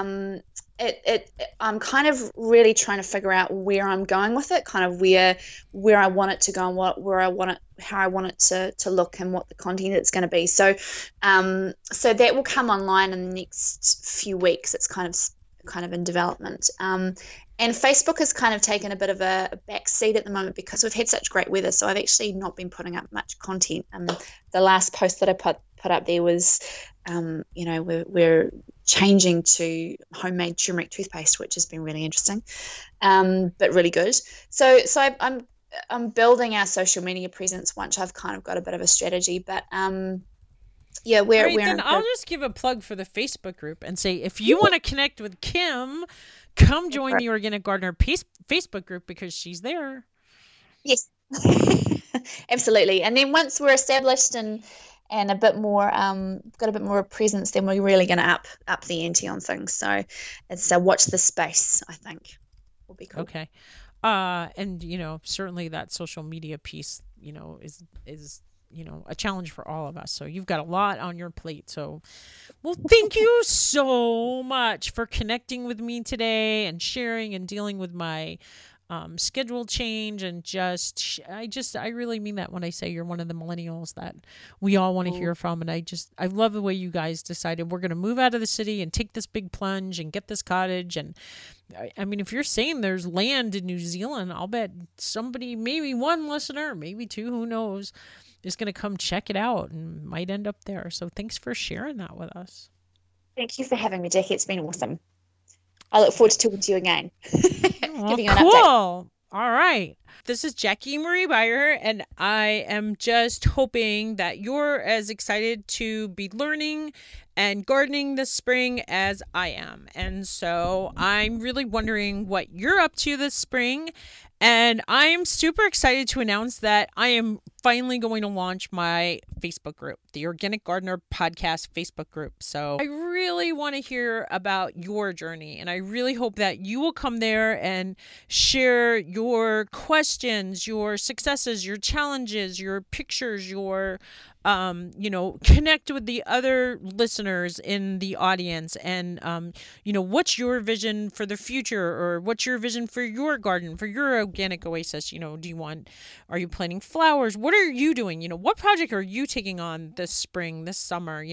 I'm kind of really trying to figure out where I'm going with it, kind of where I want it to go, and how I want it to look, and what the content it's going to be. So that will come online in the next few weeks. It's kind of in development. And Facebook has kind of taken a bit of a back seat at the moment because we've had such great weather. So I've actually not been putting up much content. The last post that I put up there was, we're changing to homemade turmeric toothpaste, which has been really interesting, but really good. So I'm building our social media presence once I've kind of got a bit of a strategy. But then I'll just give a plug for the Facebook group and say, if you want to connect with Kim, come join the Organic Gardener Facebook group, because she's there. Yes, absolutely. And then once we're established and and a bit more got a bit more presence, then we're really going to up the ante on things. So it's watch this space, I think will be cool. Okay. And certainly that social media piece, is a challenge for all of us. So you've got a lot on your plate. So, well, thank you so much for connecting with me today and sharing and dealing with my schedule change, and I really mean that when I say you're one of the millennials that we all want to hear from. And I love the way you guys decided we're going to move out of the city and take this big plunge and get this cottage. And I mean, if you're saying there's land in New Zealand, I'll bet somebody, maybe one listener, maybe two, who knows, is going to come check it out and might end up there. So thanks for sharing that with us. Thank you for having me, Jackie. It's been awesome. I look forward to talking to you again. Giving you an update. All right. This is Jackie Marie Beyer, and I am just hoping that you're as excited to be learning and gardening this spring as I am. And so I'm really wondering what you're up to this spring. And I'm super excited to announce that I am finally going to launch my Facebook group, the Organic Gardener Podcast Facebook group. So I really want to hear about your journey, and I really hope that you will come there and share your questions, your successes, your challenges, your pictures, your connect with the other listeners in the audience, and what's your vision for the future, or what's your vision for your garden, for your organic oasis? Are you planting flowers? What are you doing? What project are you taking on this spring, this summer?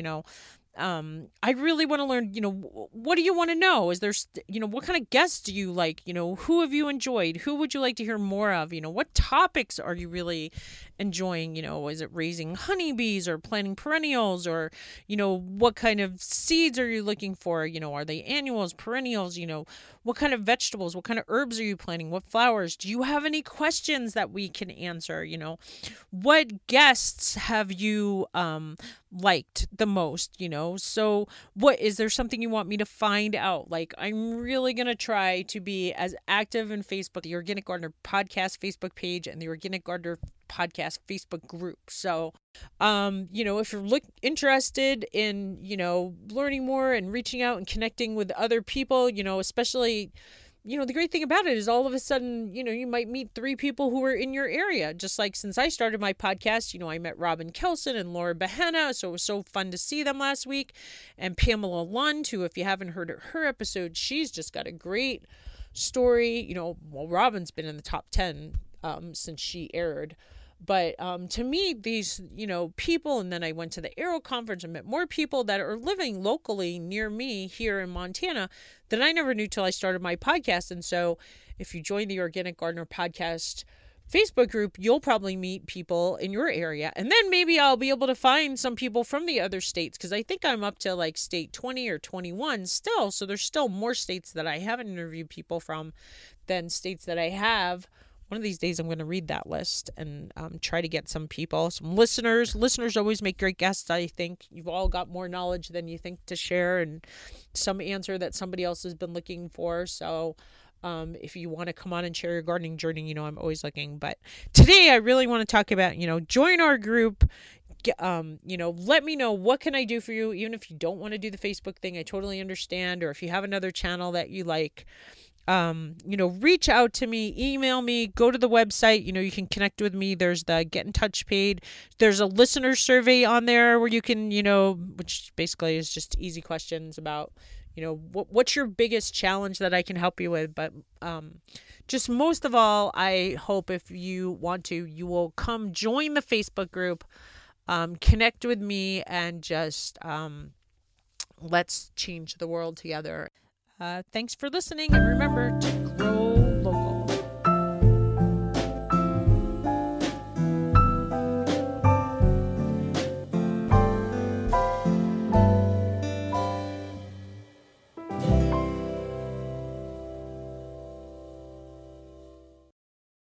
I really want to learn, what do you want to know? Is there, what kind of guests do you like? Who have you enjoyed? Who would you like to hear more of? What topics are you really enjoying? Is it raising honeybees or planting perennials, or, what kind of seeds are you looking for? Are they annuals, perennials? What kind of vegetables, what kind of herbs are you planting? What flowers? Do you have any questions that we can answer? What guests have you, liked the most? So is there something you want me to find out? Like, I'm really going to try to be as active in Facebook, the Organic Gardener Podcast Facebook page and the Organic Gardener Podcast Facebook group. So, if you're interested in, learning more and reaching out and connecting with other people, especially, the great thing about it is all of a sudden, you might meet 3 people who are in your area. Just like since I started my podcast, I met Robin Kelson and Laura Behenna. So it was so fun to see them last week. And Pamela Lund, who, if you haven't heard her episode, she's just got a great story. Robin's been in the top 10 since she aired. But to me, these, people, and then I went to the Aero Conference and met more people that are living locally near me here in Montana that I never knew till I started my podcast. And so if you join the Organic Gardener Podcast Facebook group, you'll probably meet people in your area. And then maybe I'll be able to find some people from the other states, because I think I'm up to like state 20 or 21 still. So there's still more states that I haven't interviewed people from than states that I have. One of these days, I'm going to read that list and try to get some people, some listeners. Listeners always make great guests, I think. You've all got more knowledge than you think to share, and some answer that somebody else has been looking for. So if you want to come on and share your gardening journey, I'm always looking. But today, I really want to talk about, join our group. Let me know, what can I do for you? Even if you don't want to do the Facebook thing, I totally understand. Or if you have another channel that you like, reach out to me, email me, go to the website, you can connect with me. There's the get in touch page. There's a listener survey on there where you can, which basically is just easy questions about, what's your biggest challenge that I can help you with. But, just most of all, I hope if you want to, you will come join the Facebook group, connect with me, and just, let's change the world together. Thanks for listening, and remember to grow